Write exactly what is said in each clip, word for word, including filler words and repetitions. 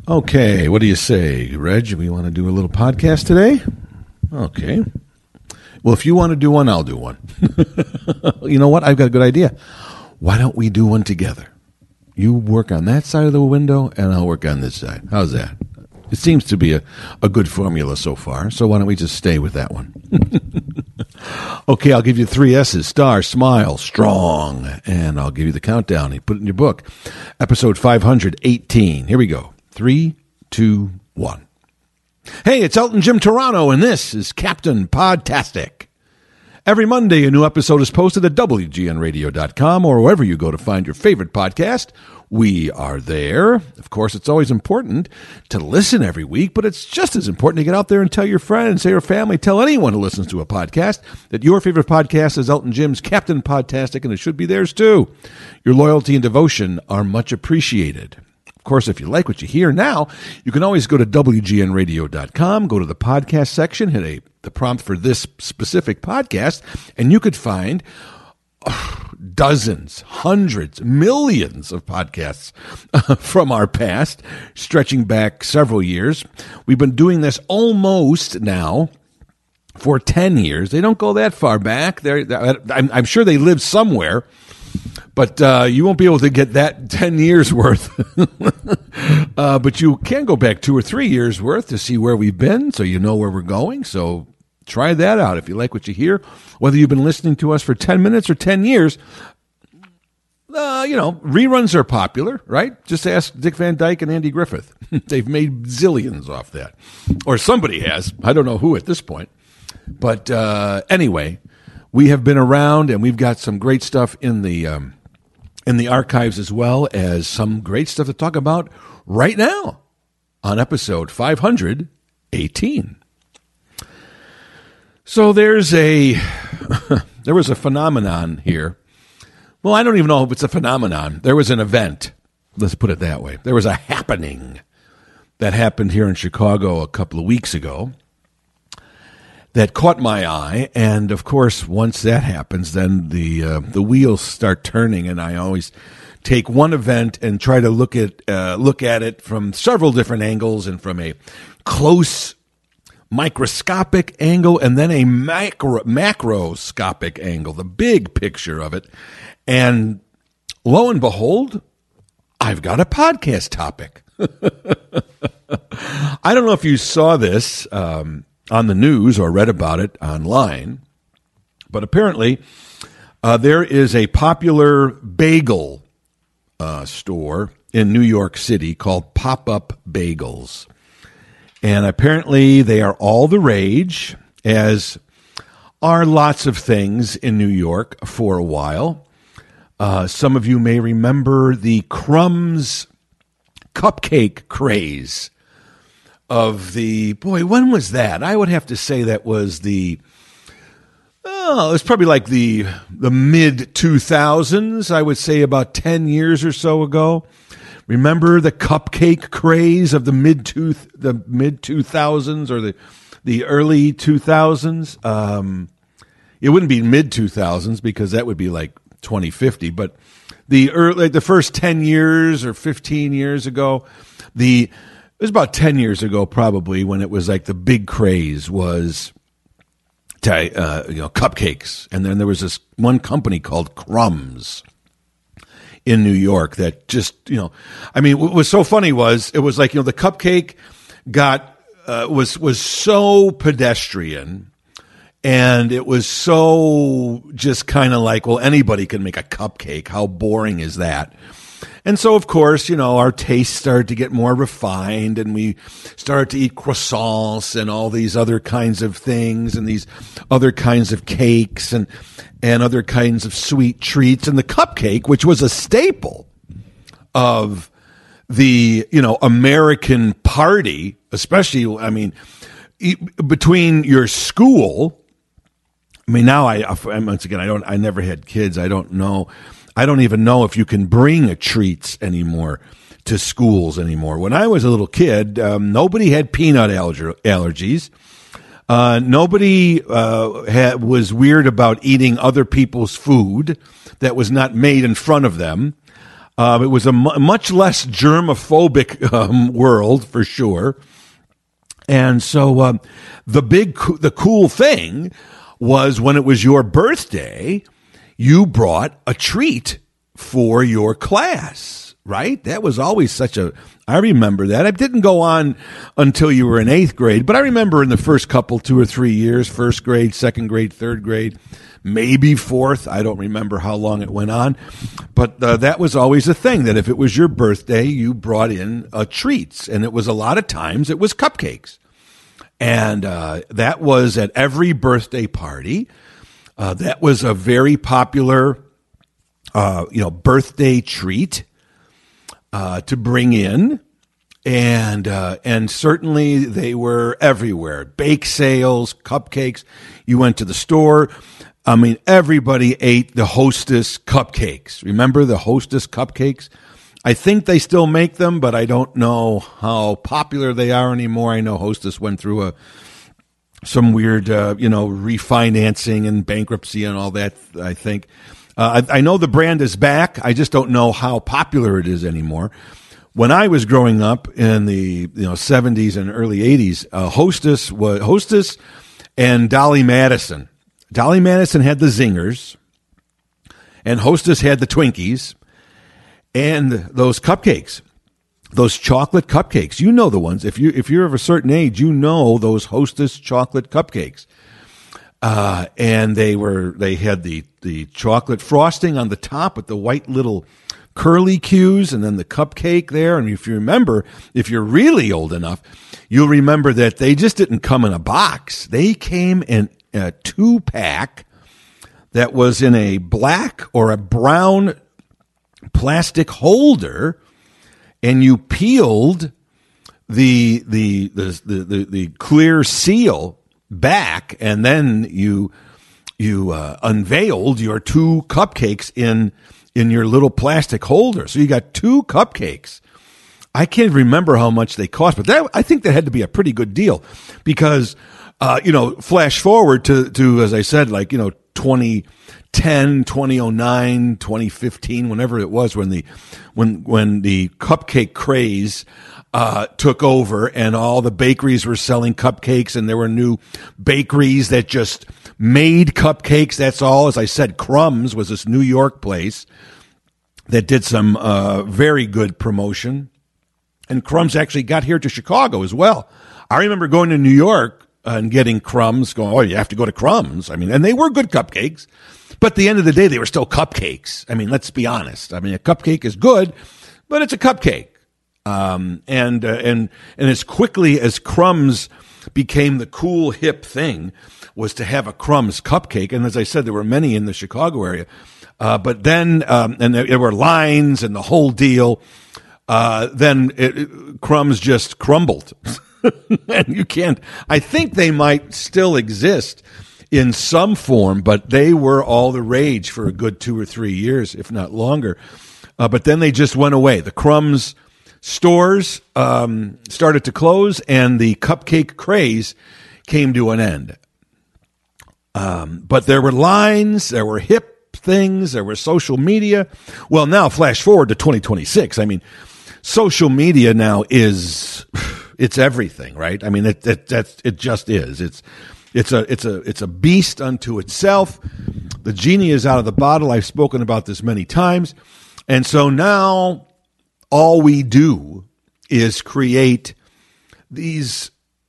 Okay, what do you say, Reg? We want to do a little podcast today? Okay. Well, if you want to do one, I'll do one. You know what? I've got a good idea. Why don't we do one together? You work on that side of the window, and I'll work on this side. How's that? It seems to be a, a good formula so far, so why don't we just stay with that one? Okay, I'll give you three S's. Star, smile, strong. And I'll give you the countdown. You put it in your book. Episode five hundred eighteen. Here we go. Three, two, one. Hey, it's Elton Jim Toronto, and this is Captain Podtastic. Every Monday, a new episode is posted at W G N radio dot com or wherever you go to find your favorite podcast. We are there. Of course, it's always important to listen every week, but it's just as important to get out there and tell your friends, tell your family, tell anyone who listens to a podcast that your favorite podcast is Elton Jim's Captain Podtastic, and it should be theirs too. Your loyalty and devotion are much appreciated. Of course, if you like what you hear now, you can always go to W G N radio dot com, go to the podcast section, hit a, the prompt for this specific podcast, and you could find oh, dozens, hundreds, millions of podcasts uh, from our past, stretching back several years. We've been doing this almost now for ten years. They don't go that far back. They're, I'm, I'm sure they live somewhere. But uh, you won't be able to get that ten years worth. uh, but you can go back two or three years worth to see where we've been, so you know where we're going. So try that out if you like what you hear. Whether you've been listening to us for ten minutes or ten years, uh, you know, reruns are popular, right? Just ask Dick Van Dyke and Andy Griffith. They've made zillions off that. Or somebody has. I don't know who at this point. But uh, anyway, we have been around, and we've got some great stuff in the um, in the archives, as well as some great stuff to talk about right now on episode five hundred eighteen. So there's a there was a phenomenon here. Well, I don't even know if it's a phenomenon. There was an event. Let's put it that way. There was a happening that happened here in Chicago a couple of weeks ago that caught my eye, and of course, once that happens, then the uh, the wheels start turning, and I always take one event and try to look at uh, look at it from several different angles, and from a close microscopic angle, and then a macro macroscopic angle, the big picture of it. And lo and behold, I've got a podcast topic. I don't know if you saw this Um, on the news or read about it online, but apparently uh, there is a popular bagel uh, store in New York City called Pop-Up Bagels. And apparently they are all the rage, as are lots of things in New York for a while. Uh, some of you may remember the Crumbs cupcake craze of the, boy, when was that? I would have to say that was the, oh, it was probably like the the mid two thousands, I would say about ten years or so ago. Remember the cupcake craze of the mid two the mid two thousands or the the early two thousands? Um, it wouldn't be mid two thousands because that would be like twenty fifty, but the early, like the first ten years or fifteen years ago, the it was about ten years ago, probably, when it was like the big craze was, uh, you know, cupcakes. And then there was this one company called Crumbs in New York that just, you know, I mean, what was so funny was it was like, you know, the cupcake got, uh, was, was so pedestrian, and it was so just kind of like, well, anybody can make a cupcake. How boring is that? And so, of course, you know, our tastes started to get more refined, and we started to eat croissants and all these other kinds of things, and these other kinds of cakes, and and other kinds of sweet treats. And the cupcake, which was a staple of the, you know, American party, especially, I mean, between your school. I mean, now I, once again, I don't, I never had kids. I don't know. I don't even know if you can bring treats anymore to schools anymore. When I was a little kid, um, nobody had peanut aller- allergies. Uh, nobody uh, had, was weird about eating other people's food that was not made in front of them. Uh, it was a mu- much less germophobic um, world for sure. And so um, the big, co- the cool thing was when it was your birthday, you brought a treat for your class, right? That was always such a, I remember that. I didn't go on until you were in eighth grade, but I remember in the first couple, two or three years, first grade, second grade, third grade, maybe fourth. I don't remember how long it went on, but uh, that was always a thing, that if it was your birthday, you brought in uh, treats, and it was a lot of times it was cupcakes. And uh, that was at every birthday party. Uh, that was a very popular, uh, you know, birthday treat uh, to bring in, and uh, and certainly they were everywhere. Bake sales, cupcakes. You went to the store. I mean, everybody ate the Hostess cupcakes. Remember the Hostess cupcakes? I think they still make them, but I don't know how popular they are anymore. I know Hostess went through a some weird, uh, you know, refinancing and bankruptcy and all that, I think. Uh, I, I know the brand is back. I just don't know how popular it is anymore. When I was growing up in the you know seventies and early eighties, uh, Hostess was Hostess and Dolly Madison. Dolly Madison had the Zingers, and Hostess had the Twinkies. And those cupcakes, those chocolate cupcakes, you know the ones. If you if you're of a certain age, you know those Hostess chocolate cupcakes. Uh, and they were they had the the chocolate frosting on the top with the white little curly cues, and then the cupcake there. And if you remember, if you're really old enough, you'll remember that they just didn't come in a box. They came in a two pack that was in a black or a brown plastic holder, and you peeled the the the the, the, the clear seal back, and then you you uh, unveiled your two cupcakes in in your little plastic holder. So you got two cupcakes. I can't remember how much they cost, but that I think that had to be a pretty good deal, because uh, you know, flash forward to to as I said, like you know, twenty ten, twenty oh nine, twenty fifteen, whenever it was, when the when when the cupcake craze uh, took over, and all the bakeries were selling cupcakes, and there were new bakeries that just made cupcakes. That's all. As I said, Crumbs was this New York place that did some uh, very good promotion, and Crumbs actually got here to Chicago as well. I remember going to New York and getting Crumbs, going, oh, you have to go to Crumbs. I mean, and they were good cupcakes. But at the end of the day, they were still cupcakes. I mean, let's be honest. I mean, a cupcake is good, but it's a cupcake. Um, and uh, and and as quickly as Crumbs became the cool, hip thing, was to have a Crumbs cupcake. And as I said, there were many in the Chicago area. Uh, but then, um, and there, there were lines and the whole deal. Uh, then it, it, Crumbs just crumbled. And you can't, I think they might still exist in some form, but they were all the rage for a good two or three years, if not longer. Uh, but then they just went away. The Crumbs stores um, started to close, and the cupcake craze came to an end. Um, but there were lines, there were hip things, there was social media. Well, now flash forward to twenty twenty-six. I mean, social media now is, it's everything, right? I mean, it it that's, it just is. It's It's a it's a it's a beast unto itself. The genie is out of the bottle. I've spoken about this many times. And so now all we do is create these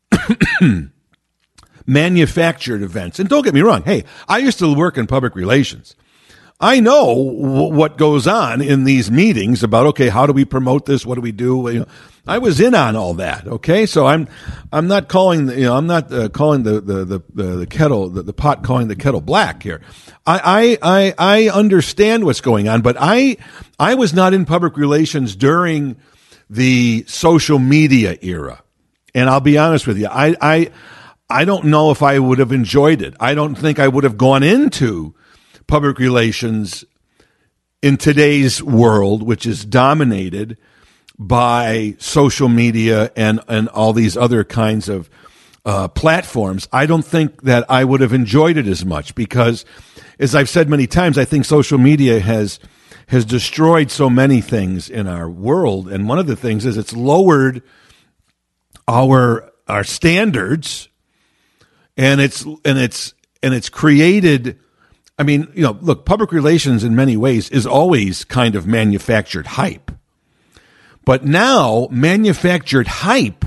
manufactured events. And don't get me wrong. Hey, I used to work in public relations. I know w- what goes on in these meetings about, okay, how do we promote this? What do we do? You know, I was in on all that. Okay. So I'm, I'm not calling, the, you know, I'm not uh, calling the, the, the, the, the kettle, the, the pot calling the kettle black here. I, I, I, I understand what's going on, but I, I was not in public relations during the social media era. And I'll be honest with you. I, I, I don't know if I would have enjoyed it. I don't think I would have gone into public relations in today's world, which is dominated by social media and, and all these other kinds of uh, platforms. I don't think that I would have enjoyed it as much because, as I've said many times, I think social media has has destroyed so many things in our world. And one of the things is it's lowered our our standards, and it's and it's and it's created. I mean, you know, look, public relations in many ways is always kind of manufactured hype. But now manufactured hype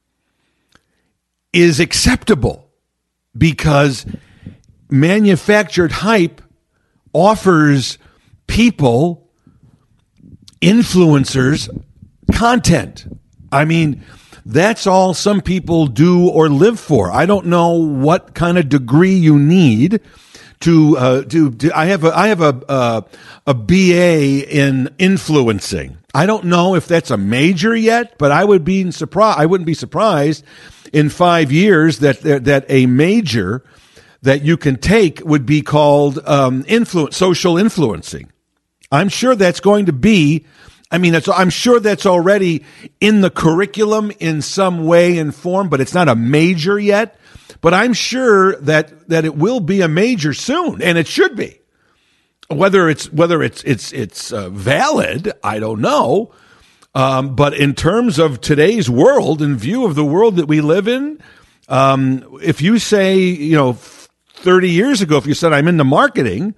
is acceptable because manufactured hype offers people, influencers, content. I mean, that's all some people do or live for. I don't know what kind of degree you need to uh, do. I have a I have a uh, a B A in influencing. I don't know if that's a major yet, but I would be surprised. I wouldn't be surprised in five years that that a major that you can take would be called um, influence, social influencing. I'm sure that's going to be. I mean, it's, I'm sure that's already in the curriculum in some way and form, but it's not a major yet. But I'm sure that that it will be a major soon, and it should be. Whether it's whether it's it's it's uh, valid, I don't know. Um, but in terms of today's world, in view of the world that we live in, um, if you say, you know, thirty years ago, if you said I'm into marketing,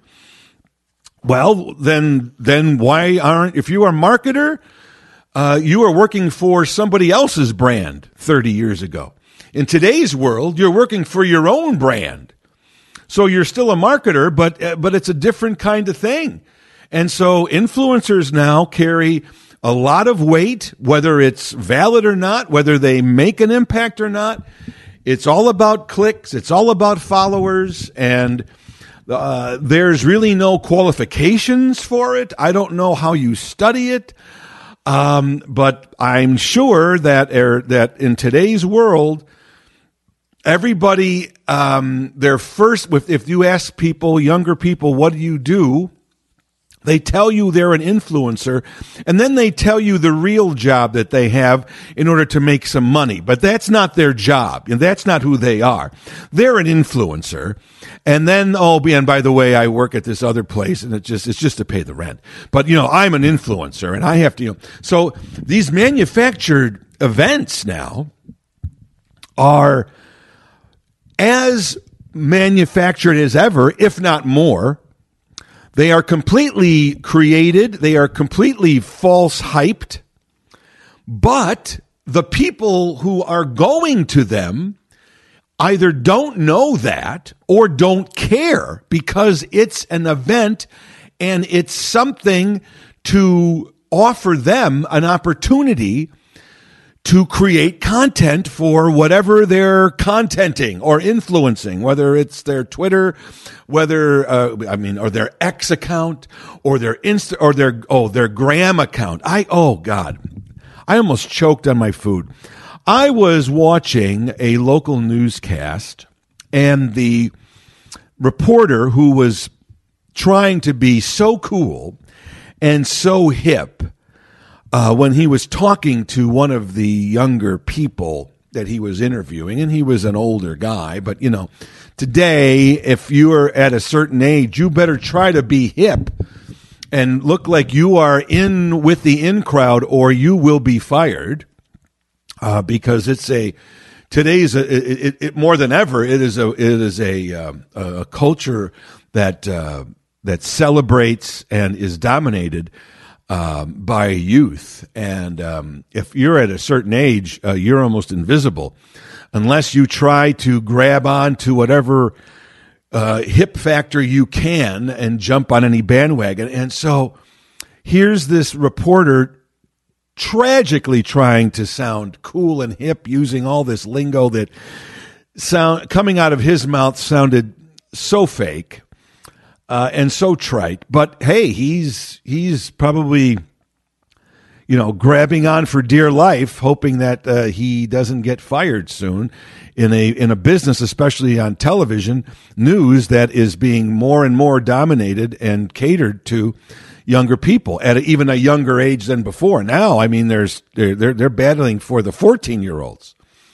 well, then then why aren't, if you are a marketer, uh, you are working for somebody else's brand thirty years ago. In today's world, you're working for your own brand. So you're still a marketer, but uh, but it's a different kind of thing. And so influencers now carry a lot of weight, whether it's valid or not, whether they make an impact or not. It's all about clicks. It's all about followers. And uh, there's really no qualifications for it. I don't know how you study it. Um, but I'm sure that er, that in today's world, everybody, um, their first, if, if you ask people, younger people, what do you do? They tell you they're an influencer, and then they tell you the real job that they have in order to make some money. But that's not their job, and that's not who they are. They're an influencer, and then, oh, and by the way, I work at this other place, and it just it's just to pay the rent. But, you know, I'm an influencer, and I have to, you know. So these manufactured events now are as manufactured as ever, if not more. They are completely created. They are completely false hyped. But the people who are going to them either don't know that or don't care because it's an event and it's something to offer them an opportunity to create content for whatever they're contenting or influencing, whether it's their Twitter, whether, uh, I mean, or their X account or their Insta or their, oh, their Gram account. I, oh God, I almost choked on my food. I was watching a local newscast, and the reporter who was trying to be so cool and so hip, Uh, when he was talking to one of the younger people that he was interviewing, and he was an older guy, but, you know, today, if you are at a certain age, you better try to be hip and look like you are in with the in crowd, or you will be fired, uh, because it's a, today's, a, it, it, it, more than ever, it is a, it is a, um, a culture that, uh, that celebrates and is dominated Um, by youth. And um, if you're at a certain age, uh, you're almost invisible unless you try to grab on to whatever uh, hip factor you can and jump on any bandwagon. And so here's this reporter tragically trying to sound cool and hip, using all this lingo that sound coming out of his mouth sounded so fake. Uh, and so trite, but hey, he's he's probably, you know, grabbing on for dear life, hoping that uh, he doesn't get fired soon in a in a business, especially on television news, that is being more and more dominated and catered to younger people at a, even a younger age than before. Now, I mean, there's they're they're, they're battling for the fourteen year olds.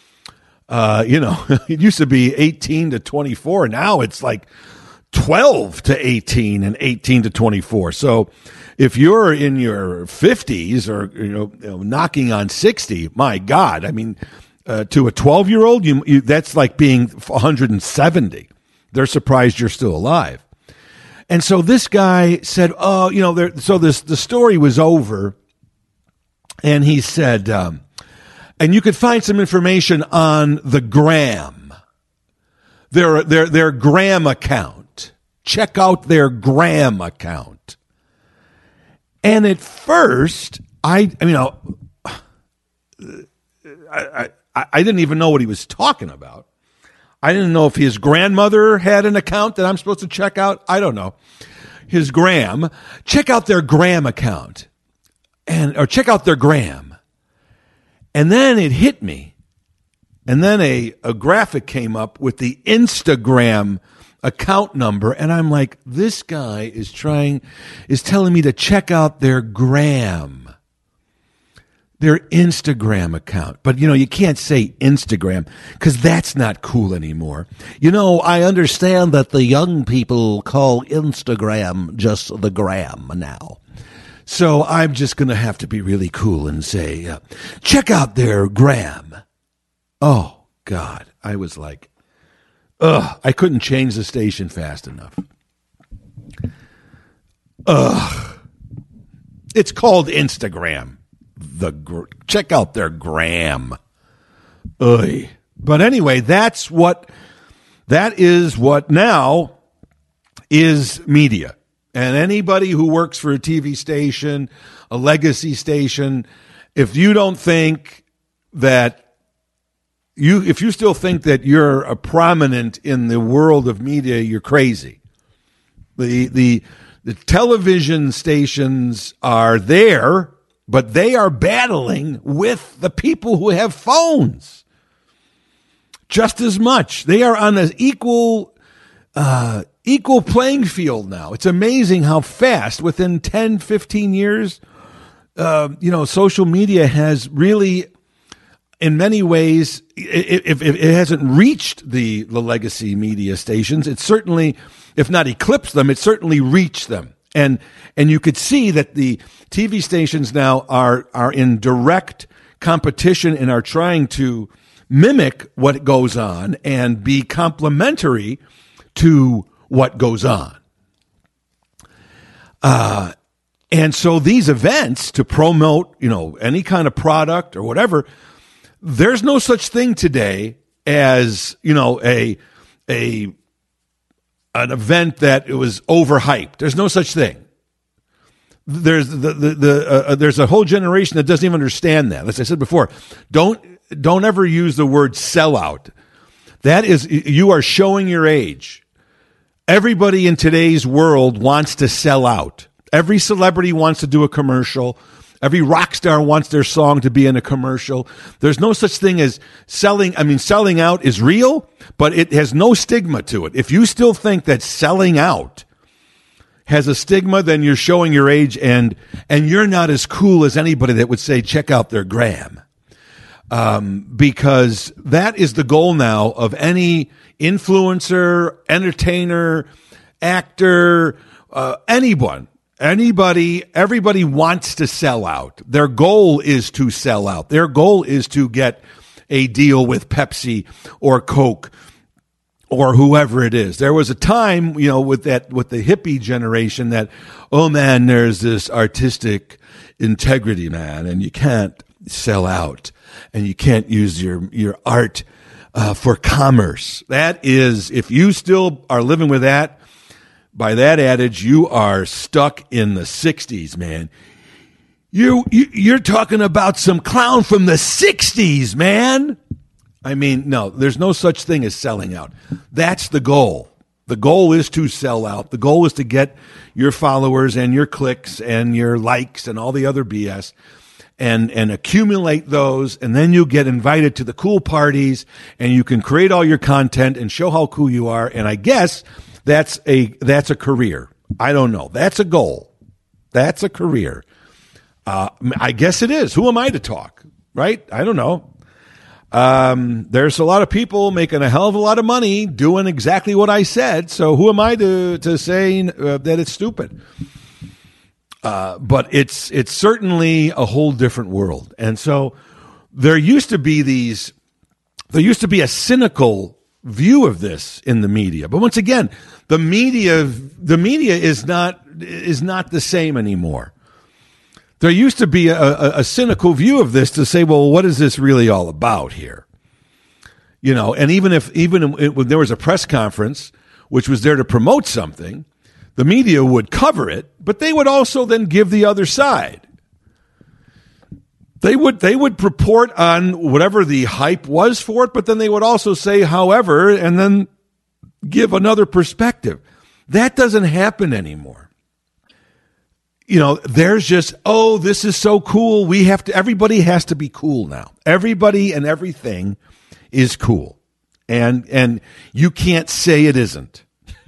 Uh, you know, it used to be eighteen to twenty-four. Now it's like twelve to eighteen and eighteen to twenty-four. So if you're in your fifties or you know, you know knocking on sixty, my God, I mean, uh, to a twelve-year-old, you, you that's like being one hundred seventy. They're surprised you're still alive. And so this guy said, "Oh, you know," there, so this the story was over, and he said, um, "And you could find some information on the Gram, their their their Gram account. Check out their Gram account." And at first, I, I mean, I, I, I didn't even know what he was talking about. I didn't know if his grandmother had an account that I'm supposed to check out. I don't know. His Gram. Check out their Gram account. And or check out their Gram. And then it hit me. And then a, a graphic came up with the Instagram account number, and I'm like, this guy is trying, is telling me to check out their Gram, their Instagram account. But, you know, you can't say Instagram because that's not cool anymore. You know, I understand that the young people call Instagram just the Gram now. So I'm just going to have to be really cool and say, uh, check out their Gram. Oh, God. I was like, ugh, I couldn't change the station fast enough. Ugh. It's called Instagram. The gr- check out their Gram. Ugh. But anyway, that's what that is what now is media. And anybody who works for a T V station, a legacy station, if you don't think that You, if you still think that you're a prominent in the world of media, you're crazy. The, the, the television stations are there, but they are battling with the people who have phones just as much. They are on an equal, uh, equal playing field now. It's amazing how fast within ten, fifteen years, uh, you know, social media has really, in many ways, if it hasn't reached the, the legacy media stations, it's certainly, if not eclipsed them, it certainly reached them. And and you could see that the T V stations now are are in direct competition and are trying to mimic what goes on and be complementary to what goes on. Uh, and so these events to promote, you know, any kind of product or whatever, there's no such thing today as, you know, a a an event that it was overhyped. There's no such thing. There's the the, the uh, there's a whole generation that doesn't even understand that. As I said before, don't don't ever use the word sellout. That is, you are showing your age. Everybody in today's world wants to sell out. Every celebrity wants to do a commercial. Every rock star wants their song to be in a commercial. There's no such thing as selling. I mean, selling out is real, but it has no stigma to it. If you still think that selling out has a stigma, then you're showing your age, and and you're not as cool as anybody that would say, check out their Gram. Um, because that is the goal now of any influencer, entertainer, actor, uh, anyone. Anybody, everybody wants to sell out. Their goal is to sell out. Their goal is to get a deal with Pepsi or Coke or whoever it is. There was a time, you know, with that, with the hippie generation that, oh man, there's this artistic integrity, man, and you can't sell out and you can't use your, your art uh, for commerce. That is, if you still are living with that, by that adage, you are stuck in the sixties, man. You, you, you're talking about some clown from the sixties, man. I mean, no, there's no such thing as selling out. That's the goal. The goal is to sell out. The goal is to get your followers and your clicks and your likes and all the other B S and, and accumulate those. And then you get invited to the cool parties and you can create all your content and show how cool you are. And I guess That's a that's a career. I don't know. That's a goal. That's a career. Uh, I guess it is. Who am I to talk? Right? I don't know. Um, there's a lot of people making a hell of a lot of money doing exactly what I said. So who am I to to say uh, that it's stupid? Uh, but it's it's certainly a whole different world. And so there used to be these, there used to be a cynical view of this in the media. But once again, the media the media is not is not the same anymore. There used to be a, a, a cynical view of this to say, well, what is this really all about here? You know, and even if even when there was a press conference which was there to promote something, the media would cover it, but they would also then give the other side. They would they would report on whatever the hype was for it, but then they would also say, however, and then give another perspective. That doesn't happen anymore. You know, there's just, oh, this is so cool. We have to, everybody has to be cool now. Everybody and everything is cool. And and you can't say it isn't.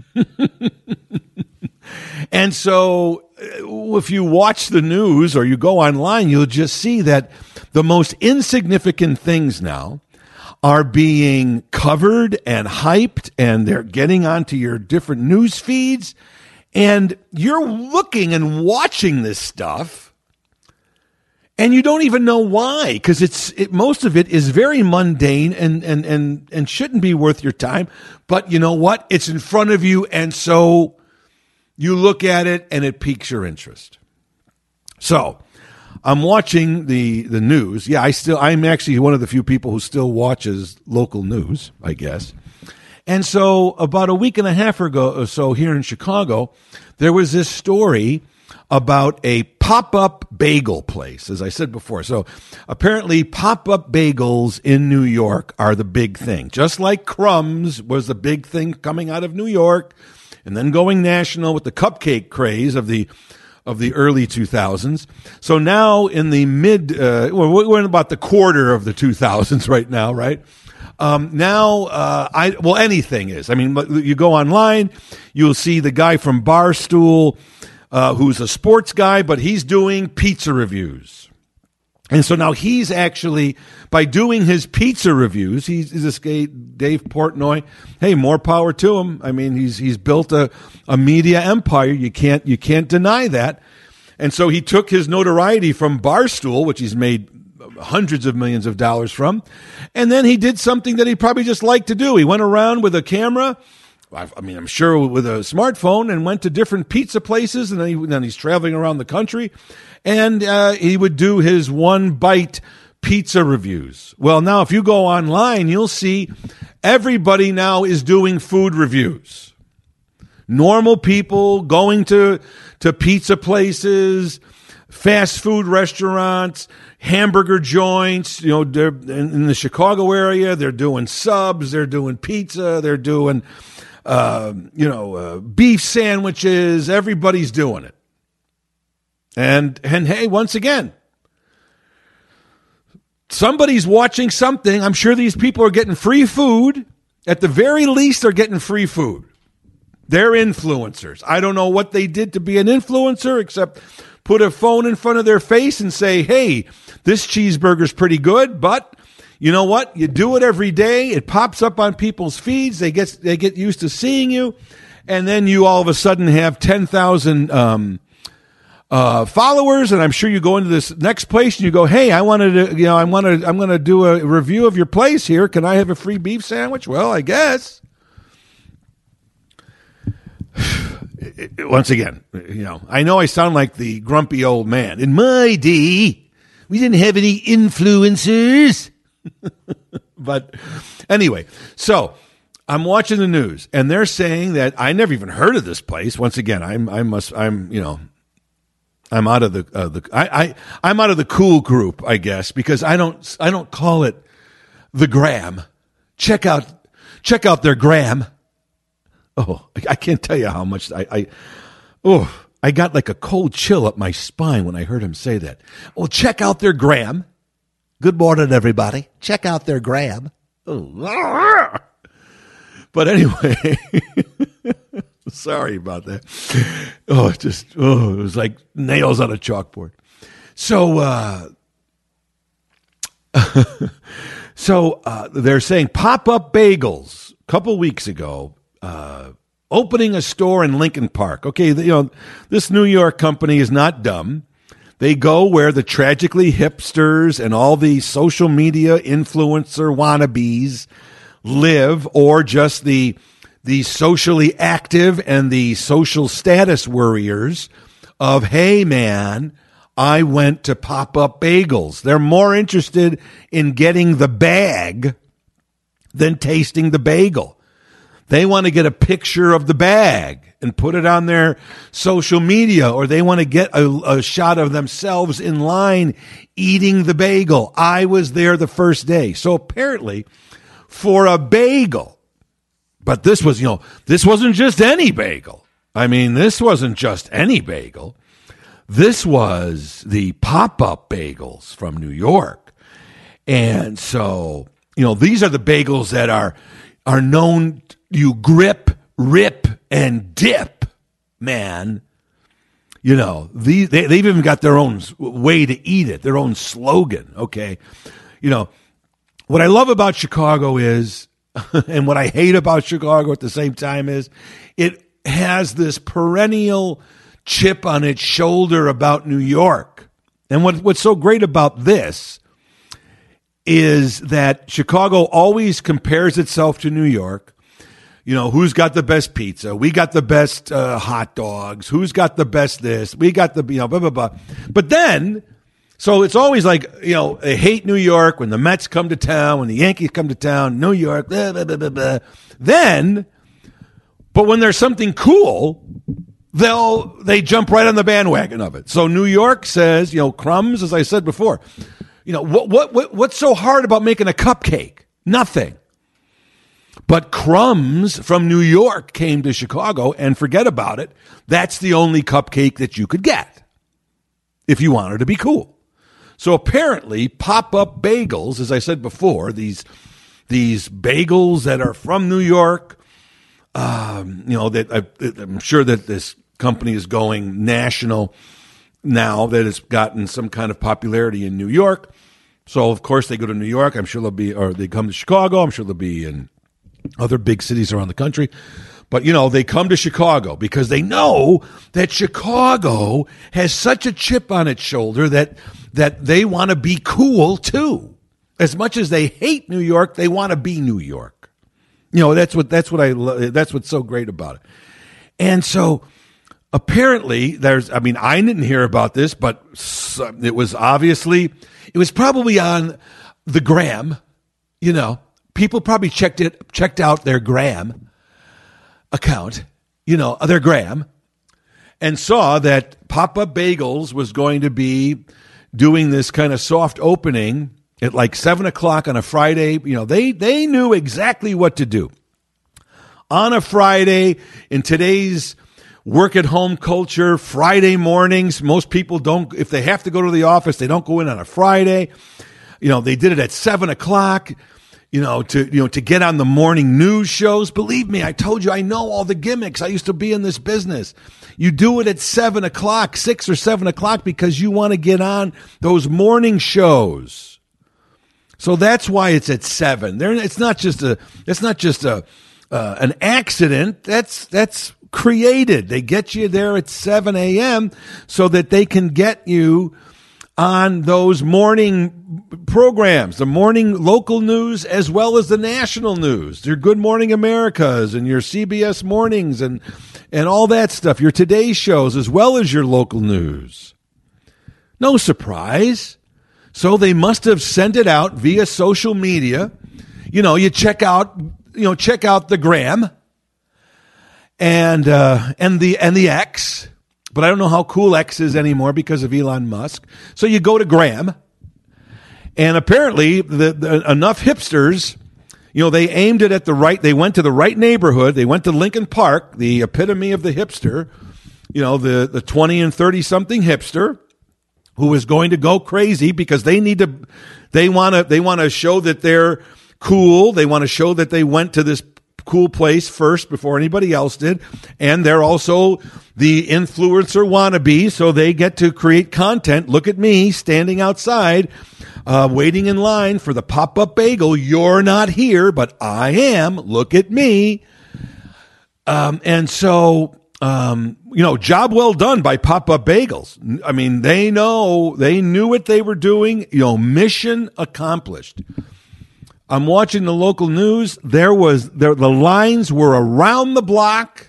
And so if you watch the news or you go online, you'll just see that the most insignificant things now are being covered and hyped, and they're getting onto your different news feeds. And you're looking and watching this stuff, and you don't even know why, because it's it, most of it is very mundane and, and, and, and shouldn't be worth your time. But you know what? It's in front of you, and so you look at it, and it piques your interest. So I'm watching the, the news. Yeah, I still I'm actually one of the few people who still watches local news, I guess. And so about a week and a half ago or so here in Chicago, there was this story about a pop-up bagel place, as I said before. So apparently pop-up bagels in New York are the big thing. Just like Crumbs was the big thing coming out of New York and then going national with the cupcake craze of the of the early two thousands. So now in the mid, uh, we're in about the quarter of the two thousands right now, right? Um, now, uh, I, well, anything is. I mean, you go online, you'll see the guy from Barstool, uh, who's a sports guy, but he's doing pizza reviews. And so now he's actually, by doing his pizza reviews, he's, he's this guy, Dave Portnoy. Hey, more power to him. I mean, he's, he's built a, a media empire. You can't, you can't deny that. And so he took his notoriety from Barstool, which he's made hundreds of millions of dollars from. And then he did something that he probably just liked to do. He went around with a camera, I mean, I'm sure with a smartphone, and went to different pizza places. And then, he, then he's traveling around the country, and uh, he would do his one bite pizza reviews. Well, now if you go online, you'll see everybody now is doing food reviews. Normal people going to, to pizza places, fast food restaurants, hamburger joints, you know, they're in, in the Chicago area, they're doing subs, they're doing pizza, they're doing, uh, you know, uh, beef sandwiches. Everybody's doing it. And, and hey, once again, somebody's watching something. I'm sure these people are getting free food. At the very least, they're getting free food. They're influencers. I don't know what they did to be an influencer except put a phone in front of their face and say, hey, this cheeseburger's pretty good, but you know what? You do it every day. It pops up on people's feeds. They get they get used to seeing you. And then you all of a sudden have ten thousand um, uh, followers. And I'm sure you go into this next place and you go, hey, I wanted to, you know, I want to, I'm going to do a review of your place here. Can I have a free beef sandwich? Well, I guess. Once again, you know, I know I sound like the grumpy old man. In my day, we didn't have any influencers. But anyway, so I'm watching the news, and they're saying that I never even heard of this place. Once again, I'm I must I'm you know I'm out of the uh, the I, I I'm out of the cool group, I guess, because I don't I don't call it the Gram. Check out check out their Gram. Oh, I can't tell you how much I, I, oh, I got like a cold chill up my spine when I heard him say that. Well, check out their Gram. Good morning, everybody. Check out their Gram. Oh. But anyway, sorry about that. Oh, it just, oh, it was like nails on a chalkboard. So, uh, so uh, they're saying pop-up bagels a couple weeks ago. Uh, opening a store in Lincoln Park. Okay, you know, this New York company is not dumb. They go where the tragically hipsters and all the social media influencer wannabes live, or just the the socially active and the social status worriers of, hey, man, I went to Pop-Up Bagels. They're more interested in getting the bag than tasting the bagel. They want to get a picture of the bag and put it on their social media, or they want to get a, a shot of themselves in line eating the bagel. I was there the first day. So apparently, for a bagel, but this was, you know, this wasn't just any bagel. I mean, this wasn't just any bagel. This was the Pop-Up Bagels from New York. And so, you know, these are the bagels that are are known, you grip, rip, and dip, man. You know, these, they, they've even got their own way to eat it, their own slogan, okay? You know, what I love about Chicago is, and what I hate about Chicago at the same time is, it has this perennial chip on its shoulder about New York. And what, what's so great about this is that Chicago always compares itself to New York. You know, who's got the best pizza? We got the best uh, hot dogs. Who's got the best this? We got the, you know, blah, blah, blah. But then, so it's always like, you know, they hate New York when the Mets come to town, when the Yankees come to town, New York, blah, blah, blah, blah, blah. Then, but when there's something cool, they'll, they jump right on the bandwagon of it. So New York says, you know, crumbs, as I said before, you know, what, what, what, what's so hard about making a cupcake? Nothing. But crumbs from New York came to Chicago, and forget about it. That's the only cupcake that you could get if you wanted to be cool. So apparently, Pop-Up Bagels, as I said before, these these bagels that are from New York, um, you know, that I, I'm sure that this company is going national now, that it's gotten some kind of popularity in New York. So of course they go to New York. I'm sure they'll be, or they come to Chicago. I'm sure they'll be in other big cities around the country. But, you know, they come to Chicago because they know that Chicago has such a chip on its shoulder that that they want to be cool too. As much as they hate New York, they want to be New York. You know, that's what that's what I lo- that's what's so great about it. And so apparently there's, I mean, I didn't hear about this, but it was obviously, it was probably on the gram, you know. People probably checked it, checked out their gram account, you know, their gram, and saw that Pop-Up Bagels was going to be doing this kind of soft opening at like seven o'clock on a Friday. You know, they they knew exactly what to do on a Friday in today's work at home culture. Friday mornings, most people don't, if they have to go to the office, they don't go in on a Friday. You know, they did it at seven o'clock. You know, to you know, to get on the morning news shows. Believe me, I told you, I know all the gimmicks. I used to be in this business. You do it at seven o'clock, six or seven o'clock, because you want to get on those morning shows. So that's why it's at seven. There, it's not just a. It's not just a uh, an accident. That's that's created. They get you there at seven a.m. so that they can get you on those morning programs, the morning local news as well as the national news, your Good Morning Americas and your C B S mornings and and all that stuff, your Today shows as well as your local news. No surprise. So they must have sent it out via social media. You know, you check out, you know, check out the gram and uh, and the and the X. But I don't know how cool X is anymore because of Elon Musk. So you go to Graham, and apparently the, the, enough hipsters, you know, they aimed it at the right, they went to the right neighborhood. They went to Lincoln Park, the epitome of the hipster, you know, the, the twenty and thirty-something hipster who is going to go crazy because they need to, they want to, they want to show that they're cool. They want to show that they went to this cool place first before anybody else did, and they're also the influencer wannabe, so they get to create content. Look at me standing outside uh, waiting in line for the Pop-Up Bagel. You're not here, but I am. Look at me. Um, and so, um, you know, job well done by Pop-Up Bagels. I mean, they know, they knew what they were doing. You know, mission accomplished. I'm watching the local news. There was, there, the lines were around the block.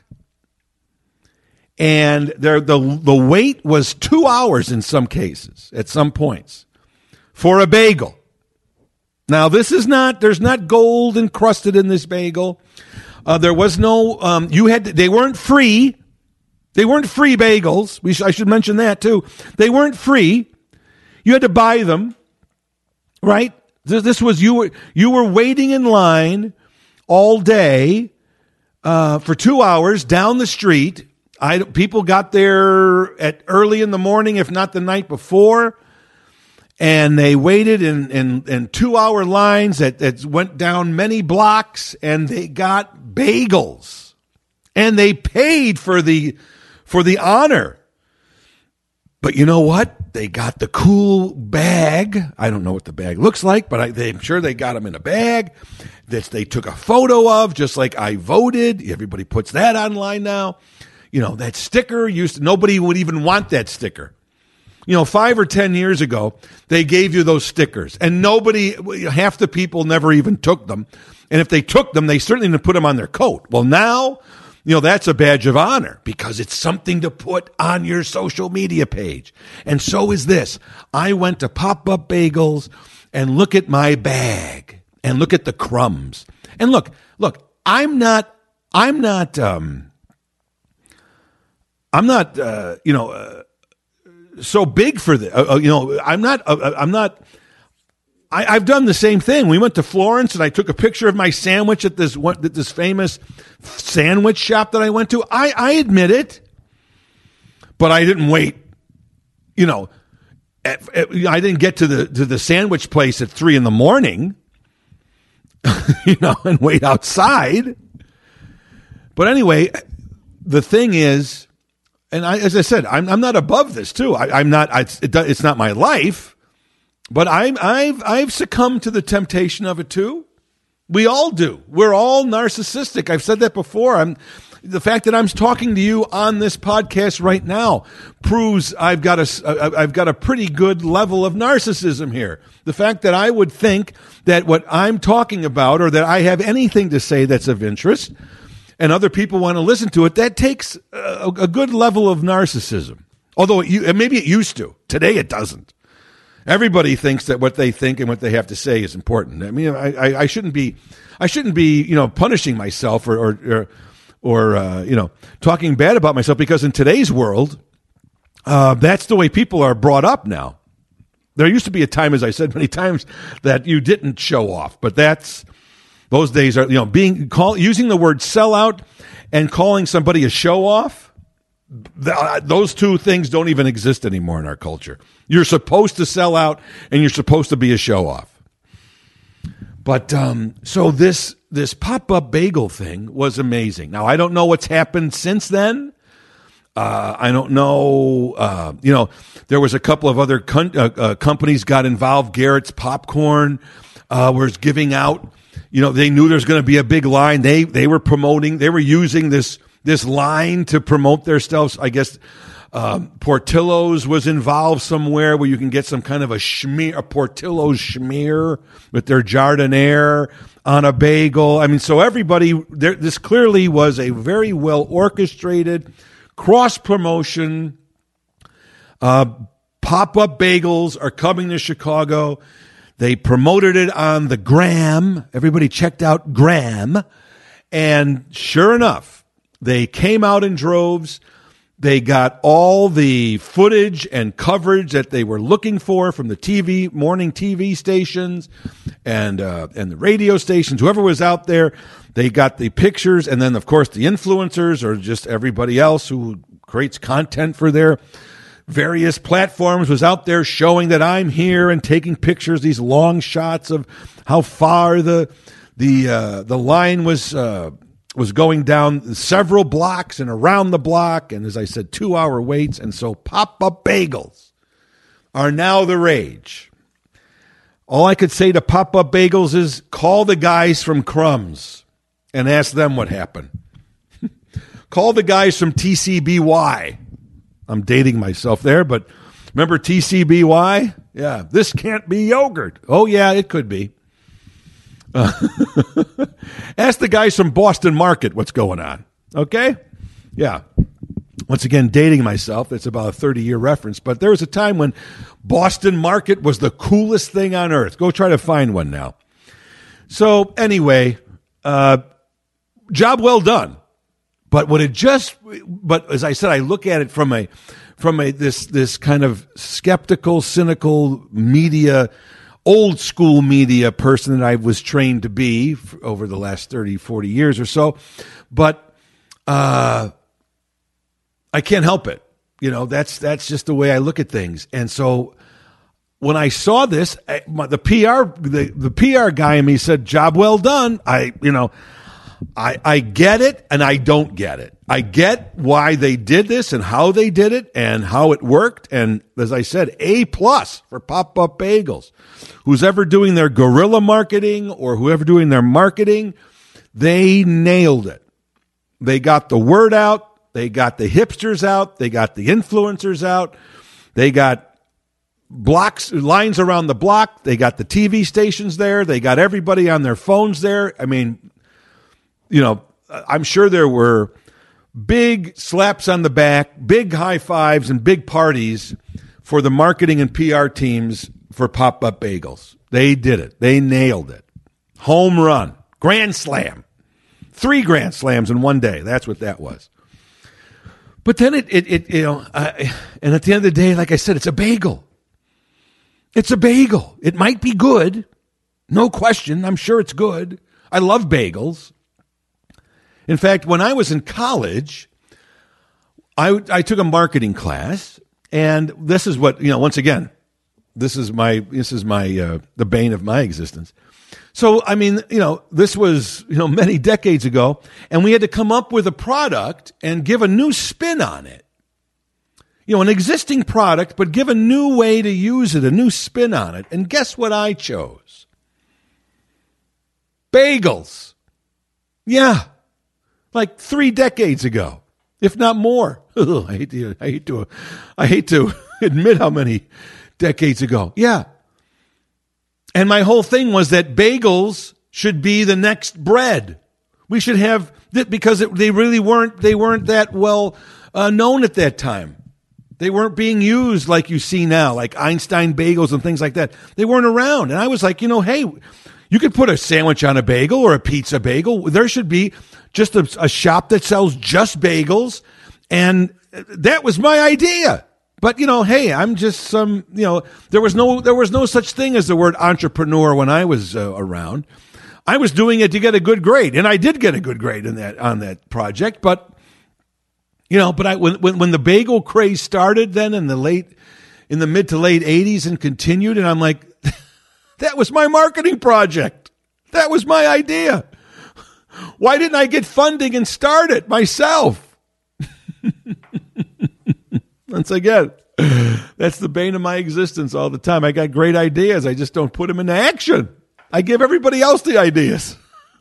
And there, the the wait was two hours in some cases, at some points, for a bagel. Now, this is not, there's not gold encrusted in this bagel. Uh, there was no, um, you had, to, they weren't free. They weren't free bagels. We sh- I should mention that too. They weren't free. You had to buy them, right? This, this was, you were, you were waiting in line all day uh, for two hours down the street. I, people got there at early in the morning, if not the night before, and they waited in, in, in two-hour lines that, that went down many blocks, and they got bagels, and they paid for the for the honor. But you know what? They got the cool bag. I don't know what the bag looks like, but I, they, I'm sure they got them in a bag that they took a photo of, just like I voted. Everybody puts that online now. You know, that sticker used to, nobody would even want that sticker. You know, five or ten years ago, they gave you those stickers, and nobody, half the people never even took them. And if they took them, they certainly didn't put them on their coat. Well, now, you know, that's a badge of honor because it's something to put on your social media page. And so is this. I went to Pop-Up Bagels and look at my bag and look at the crumbs. And look, look, I'm not, I'm not, um, I'm not, uh, you know, uh, so big for this. Uh, you know, I'm not, uh, I'm not, I, I've done the same thing. We went to Florence and I took a picture of my sandwich at this one, at this famous sandwich shop that I went to. I, I admit it, but I didn't wait, you know, at, at, I didn't get to the, to the sandwich place at three in the morning, you know, and wait outside. But anyway, the thing is, and I, as I said, I'm, I'm not above this too. I, I'm not. I, it, it's not my life, but I'm, I've I've succumbed to the temptation of it too. We all do. We're all narcissistic. I've said that before. I'm the fact that I'm talking to you on this podcast right now proves I've got a I've got a pretty good level of narcissism here. The fact that I would think that what I'm talking about, or that I have anything to say that's of interest, and other people want to listen to it, that takes a, a good level of narcissism. Although it, maybe it used to. Today it doesn't. Everybody thinks that what they think and what they have to say is important. I mean, I, I, I shouldn't be, I shouldn't be, you know, punishing myself or, or, or, or uh, you know, talking bad about myself, because in today's world, uh, that's the way people are brought up now. There used to be a time, as I said many times, that you didn't show off, but that's. Those days are, you know, being call using the word sellout and calling somebody a show off. Th- those two things don't even exist anymore in our culture. You're supposed to sell out and you're supposed to be a show off. But um, so this this Pop-Up Bagel thing was amazing. Now I don't know what's happened since then. Uh, I don't know. Uh, you know, there was a couple of other con- uh, uh, companies got involved. Garrett's Popcorn uh, was giving out. You know, they knew there's going to be a big line. They they were promoting, they were using this this line to promote their stuff. I guess um, Portillo's was involved somewhere where you can get some kind of a schmear, a Portillo's schmear with their jardiniere on a bagel. I mean, so everybody, there, this clearly was a very well orchestrated cross promotion. Uh, Pop-Up Bagels are coming to Chicago. They promoted it on the Gram. Everybody checked out Gram. And sure enough, they came out in droves. They got all the footage and coverage that they were looking for from the T V, morning T V stations and uh, and the radio stations, whoever was out there. They got the pictures. And then, of course, the influencers or just everybody else who creates content for their various platforms was out there showing that I'm here and taking pictures, these long shots of how far the the uh, the line was uh, was going down several blocks and around the block, and as I said, two hour waits. And so Pop-Up Bagels are now the rage. All I could say to Pop-Up Bagels is call the guys from Crumbs and ask them what happened. Call the guys from T C B Y. I'm dating myself there, but remember T C B Y? Yeah, this can't be yogurt. Oh, yeah, it could be. Uh, ask the guys from Boston Market what's going on. Okay? Yeah. Once again, dating myself. It's about a thirty-year reference. But there was a time when Boston Market was the coolest thing on earth. Go try to find one now. So anyway, uh, job well done. But what it just, but as I said, I look at it from a, from a this this kind of skeptical, cynical media, old school media person that I was trained to be for over the last thirty, forty years or so. But uh, I can't help it. You know, that's that's just the way I look at things. And so when I saw this, I, my, the P R the, the P R guy in me said, "Job well done." I, you know, I I get it and I don't get it. I get why they did this and how they did it and how it worked. And as I said, A plus for Pop Up Bagels. Who's ever doing their guerrilla marketing or whoever doing their marketing, they nailed it. They got the word out. They got the hipsters out. They got the influencers out. They got blocks, lines around the block. They got the T V stations there. They got everybody on their phones there. I mean, you know, I'm sure there were big slaps on the back, big high fives, and big parties for the marketing and P R teams for Pop-Up Bagels. They did it. They nailed it. Home run. Grand slam. Three grand slams in one day. That's what that was. But then it, it, it you know, uh, and at the end of the day, like I said, it's a bagel. It's a bagel. It might be good. No question. I'm sure it's good. I love bagels. In fact, when I was in college, I, I took a marketing class, and this is what, you know, once again, this is my, this is my, uh, the bane of my existence. So, I mean, you know, this was, you know, many decades ago, and we had to come up with a product and give a new spin on it. You know, an existing product, but give a new way to use it, a new spin on it. And guess what I chose? Bagels. Yeah. Like three decades ago, if not more. Ugh, I hate to, I hate to, I hate to admit how many decades ago. Yeah. And my whole thing was that bagels should be the next bread. We should have that because it, they really weren't, they weren't that well uh, known at that time. They weren't being used like you see now, like Einstein bagels and things like that. They weren't around. And I was like, you know, hey, you could put a sandwich on a bagel or a pizza bagel. There should be just a, a shop that sells just bagels. And that was my idea. But, you know, hey, I'm just some, you know, there was no there was no such thing as the word entrepreneur when I was uh, around. I was doing it to get a good grade, and I did get a good grade in that on that project. But, you know, but I when when, when the bagel craze started then in the late in the mid to late eighties and continued, and I'm like, that was my marketing project. That was my idea. Why didn't I get funding and start it myself? Once again, that's the bane of my existence all the time. I got great ideas. I just don't put them into action. I give everybody else the ideas.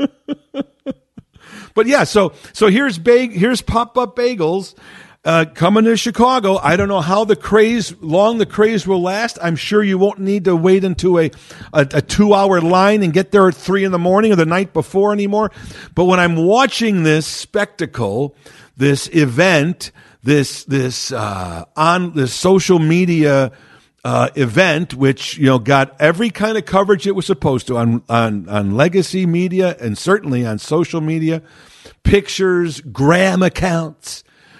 But yeah, so so here's bag, here's Pop-Up Bagels uh, coming to Chicago. I don't know how the craze, long the craze will last. I'm sure you won't need to wait into a, a, a two-hour line and get there at three in the morning or the night before anymore. But when I'm watching this spectacle, this event, this this uh, on this social media uh, event, which you know got every kind of coverage it was supposed to on on on legacy media and certainly on social media, pictures, Gram accounts.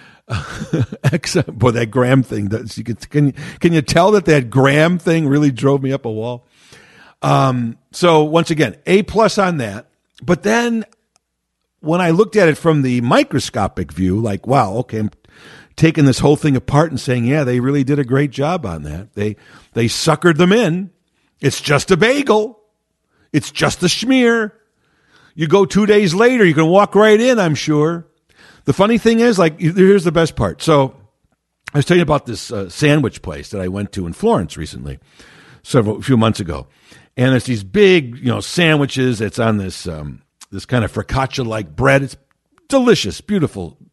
Boy, that Gram thing does. You can can can you tell that that Gram thing really drove me up a wall? Um, so once again, A plus on that. But then when I looked at it from the microscopic view, like, wow, okay, I'm taking this whole thing apart and saying, yeah, they really did a great job on that. They they suckered them in. It's just a bagel. It's just a schmear. You go two days later, you can walk right in, I'm sure. The funny thing is, like, here's the best part. So I was telling you about this uh, sandwich place that I went to in Florence recently, several a few months ago. And it's these big, you know, sandwiches. It's on this um, this kind of focaccia-like bread. It's delicious, beautiful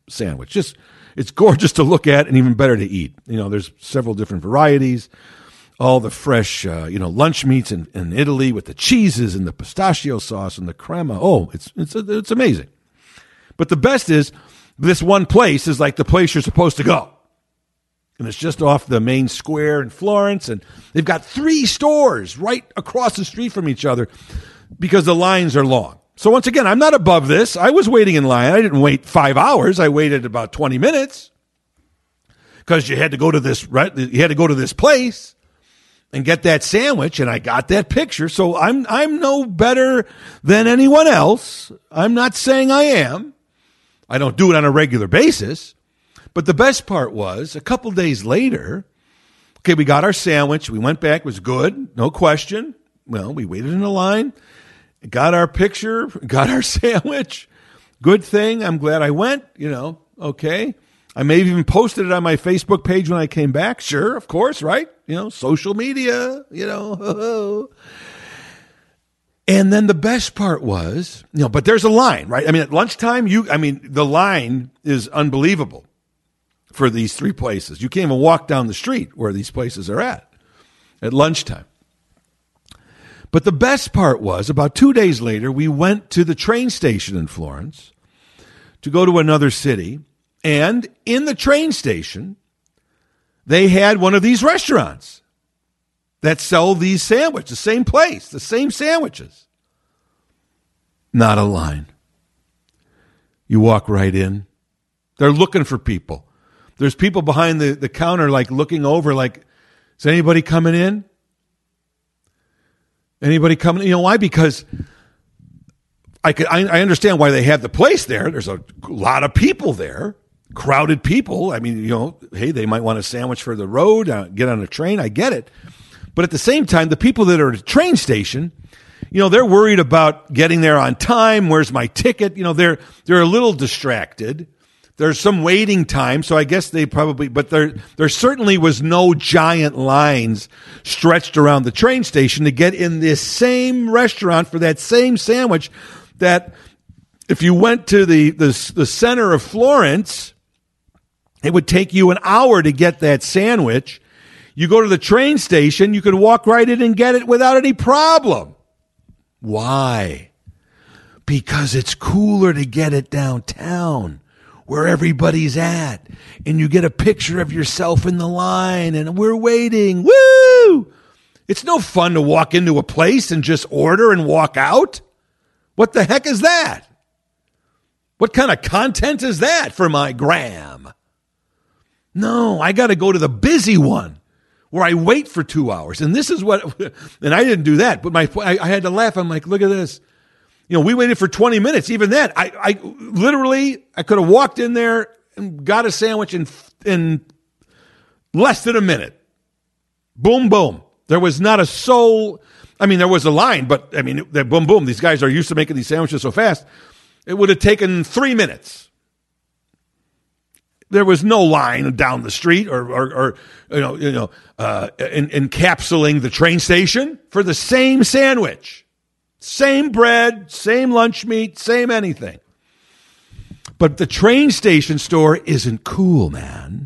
sandwich. Just it's gorgeous to look at and even better to eat. You know, there's several different varieties. All the fresh, uh, you know, lunch meats in, in Italy with the cheeses and the pistachio sauce and the crema. Oh, it's it's it's amazing. But the best is this one place is like the place you're supposed to go. And it's just off the main square in Florence. And they've got three stores right across the street from each other because the lines are long. So once again, I'm not above this. I was waiting in line. I didn't wait five hours. I waited about twenty minutes because you had to go to this, right? You had to go to this place and get that sandwich, and I got that picture. So I'm I'm no better than anyone else. I'm not saying I am. I don't do it on a regular basis. But the best part was, a couple days later, okay, we got our sandwich. We went back. It was good, no question. Well, we waited in a line, got our picture, got our sandwich. Good thing. I'm glad I went, you know, okay. I may have even posted it on my Facebook page when I came back. Sure, of course, right? You know, social media, you know. And then the best part was, you know, but there's a line, right? I mean, at lunchtime, you, I mean, the line is unbelievable for these three places. You can't even walk down the street where these places are at at lunchtime. But the best part was, about two days later, we went to the train station in Florence to go to another city. And in the train station, they had one of these restaurants that sell these sandwiches, the same place, the same sandwiches. Not a line. You walk right in. They're looking for people. There's people behind the, the counter like looking over like, is anybody coming in? Anybody coming? You know why? Because I could, I, I understand why they have the place there. There's a lot of people there. Crowded people. I mean, you know, hey, they might want a sandwich for the road, uh, get on a train. I get it. But at the same time, the people that are at a train station, you know, they're worried about getting there on time. Where's my ticket? You know, they're they're a little distracted. There's some waiting time, so I guess they probably, but there there certainly was no giant lines stretched around the train station to get in this same restaurant for that same sandwich that if you went to the the, the center of Florence, it would take you an hour to get that sandwich. You go to the train station, you could walk right in and get it without any problem. Why? Because it's cooler to get it downtown where everybody's at. And you get a picture of yourself in the line and we're waiting. Woo! It's no fun to walk into a place and just order and walk out. What the heck is that? What kind of content is that for my gram? No, I got to go to the busy one where I wait for two hours. And this is what, and I didn't do that, but my, I, I had to laugh. I'm like, look at this. You know, we waited for twenty minutes. Even that, I, I literally, I could have walked in there and got a sandwich in, in less than a minute. Boom, boom. There was not a soul. I mean, there was a line, but I mean, boom, boom. These guys are used to making these sandwiches so fast. It would have taken three minutes. There was no line down the street or, or, or you know, you know, uh, in, encapsulating the train station for the same sandwich, same bread, same lunch meat, same anything. But the train station store isn't cool, man.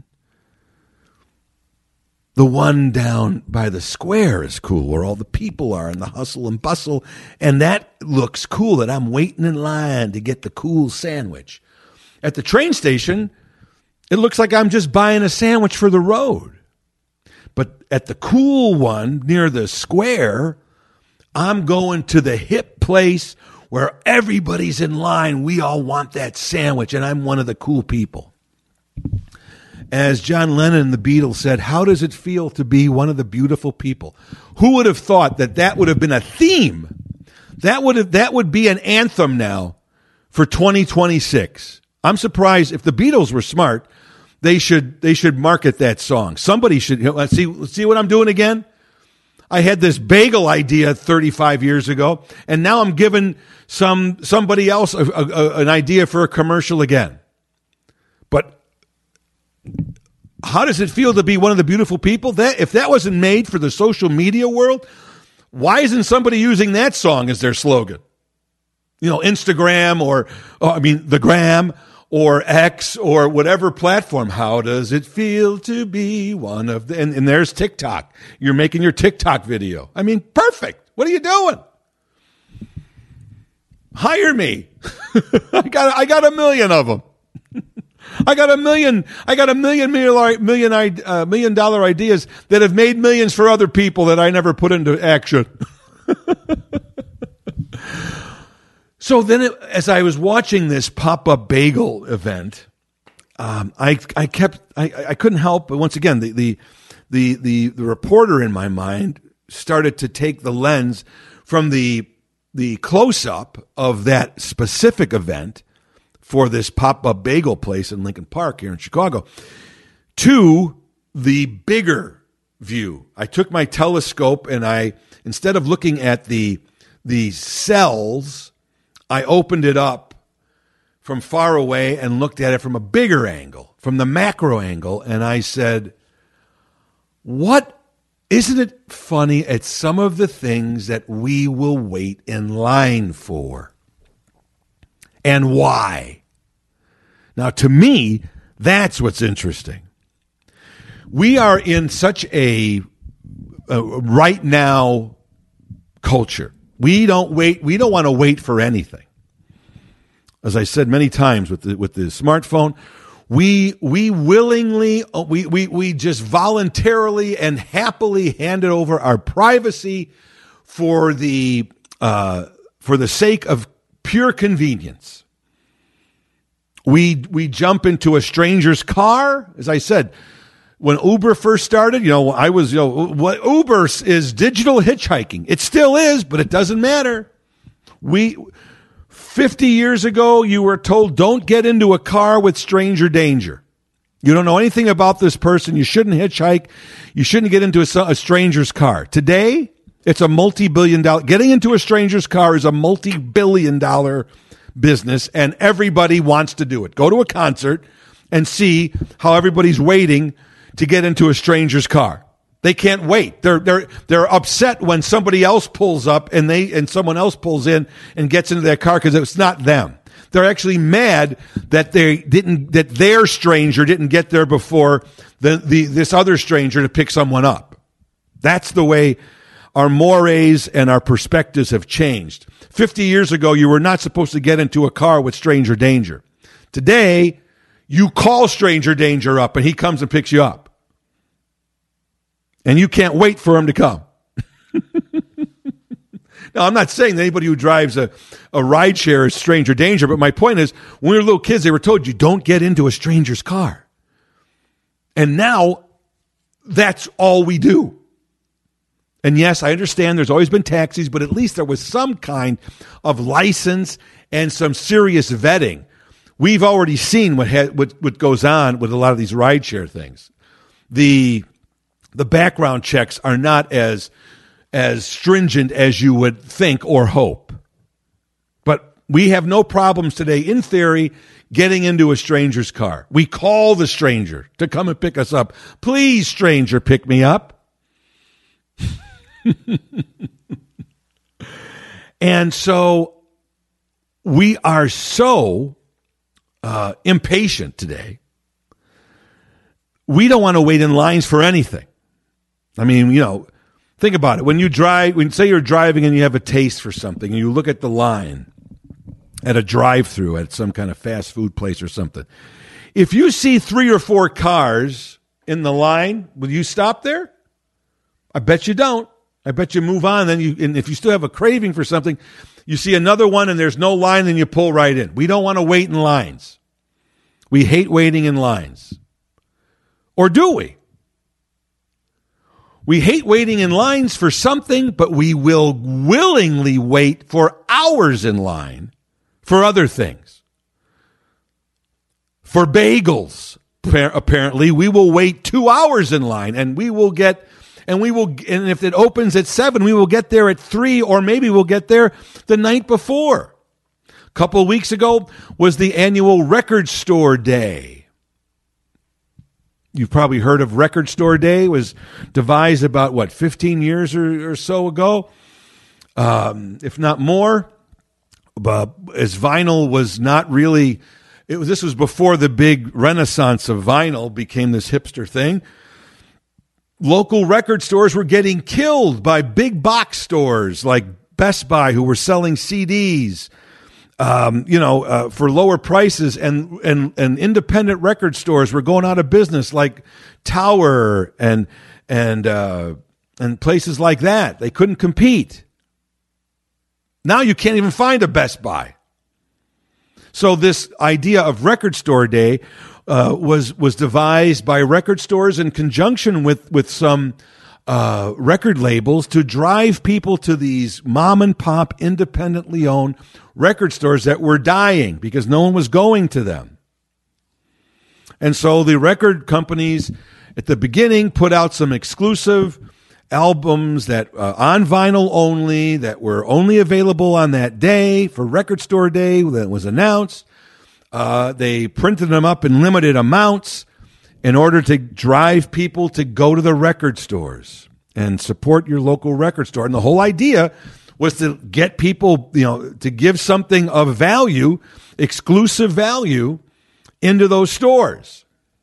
The one down by the square is cool, where all the people are and the hustle and bustle, and that looks cool. That I'm waiting in line to get the cool sandwich. At the train station, it looks like I'm just buying a sandwich for the road. But at the cool one near the square, I'm going to the hip place where everybody's in line. We all want that sandwich, and I'm one of the cool people. As John Lennon and the Beatles said, how does it feel to be one of the beautiful people? Who would have thought that that would have been a theme? That would have, that would be an anthem now for twenty twenty-six. I'm surprised. If the Beatles were smart, they should they should market that song. Somebody should. Let's see, let's see what I'm doing again. I had this bagel idea thirty-five years ago, and now I'm giving some somebody else a, a, a, an idea for a commercial again. But how does it feel to be one of the beautiful people? That if that wasn't made for the social media world, why isn't somebody using that song as their slogan? You know, Instagram or, or I mean, the gram, or X or whatever platform. How does it feel to be one of the, and, and there's TikTok. You're making your TikTok video. I mean, perfect. What are you doing? Hire me. I got, I got a million of them. I got a million, I got a million, million, million, uh, million dollar ideas that have made millions for other people that I never put into action. So then, it, as I was watching this pop-up bagel event, um, I I kept I, I couldn't help but once again the, the the the the reporter in my mind started to take the lens from the the close-up of that specific event for this pop-up bagel place in Lincoln Park here in Chicago to the bigger view. I took my telescope and I, instead of looking at the the cells, I opened it up from far away and looked at it from a bigger angle, from the macro angle, and I said, what, isn't it funny at some of the things that we will wait in line for? And why? Now, to me, that's what's interesting. We are in such a uh, right now culture. We don't wait. We don't want to wait for anything. As I said many times with the with the smartphone, we we willingly we we we just voluntarily and happily handed over our privacy for the uh, for the sake of pure convenience. We we jump into a stranger's car, as I said. When Uber first started, you know, I was, you know, what Uber is digital hitchhiking. It still is, but it doesn't matter. We, fifty years ago, you were told, don't get into a car with stranger danger. You don't know anything about this person. You shouldn't hitchhike. You shouldn't get into a, a stranger's car. Today, it's a multi-billion dollar, getting into a stranger's car is a multi-billion dollar business, and everybody wants to do it. Go to a concert and see how everybody's waiting to get into a stranger's car. They can't wait. They're they're they're upset when somebody else pulls up and they and someone else pulls in and gets into their car because it's not them. They're actually mad that they didn't that their stranger didn't get there before the, the this other stranger to pick someone up. That's the way our mores and our perspectives have changed. Fifty years ago, you were not supposed to get into a car with stranger danger. Today, you call stranger danger up and he comes and picks you up. And you can't wait for him to come. Now, I'm not saying that anybody who drives a, a ride share is stranger danger, but my point is, when we were little kids, they were told you don't get into a stranger's car. And now, that's all we do. And yes, I understand there's always been taxis, but at least there was some kind of license and some serious vetting. We've already seen what, ha- what what goes on with a lot of these rideshare things. The the background checks are not as as stringent as you would think or hope. But we have no problems today, in theory, getting into a stranger's car. We call the stranger to come and pick us up. Please, stranger, pick me up. And so we are so Uh, impatient today. We don't want to wait in lines for anything. I mean, you know, think about it. When you drive, when say you're driving and you have a taste for something and you look at the line at a drive-through at some kind of fast food place or something. If you see three or four cars in the line, will you stop there? I bet you don't. I bet you move on. Then you, and if you still have a craving for something, you see another one and there's no line, then you pull right in. We don't want to wait in lines. We hate waiting in lines. Or do we? We hate waiting in lines for something, but we will willingly wait for hours in line for other things. For bagels, apparently, we will wait two hours in line and we will get And we will, and if it opens at seven, we will get there at three, or maybe we'll get there the night before. A couple of weeks ago was the annual Record Store Day. You've probably heard of Record Store Day. It was devised about, what, fifteen years or, or so ago, um, if not more. But as vinyl was not really it was, this was before the big renaissance of vinyl became this hipster thing. Local record stores were getting killed by big box stores like Best Buy, who were selling C Ds, um, you know, uh, for lower prices, and, and and independent record stores were going out of business, like Tower and and uh, and places like that. They couldn't compete. Now you can't even find a Best Buy. So this idea of Record Store Day uh, was was devised by record stores in conjunction with with some uh, record labels to drive people to these mom and pop, independently owned record stores that were dying because no one was going to them. And so the record companies at the beginning put out some exclusive albums that uh, on vinyl only, that were only available on that day for Record Store Day that was announced. Uh, they printed them up in limited amounts in order to drive people to go to the record stores and support your local record store. And the whole idea was to get people, you know, to give something of value, exclusive value, into those stores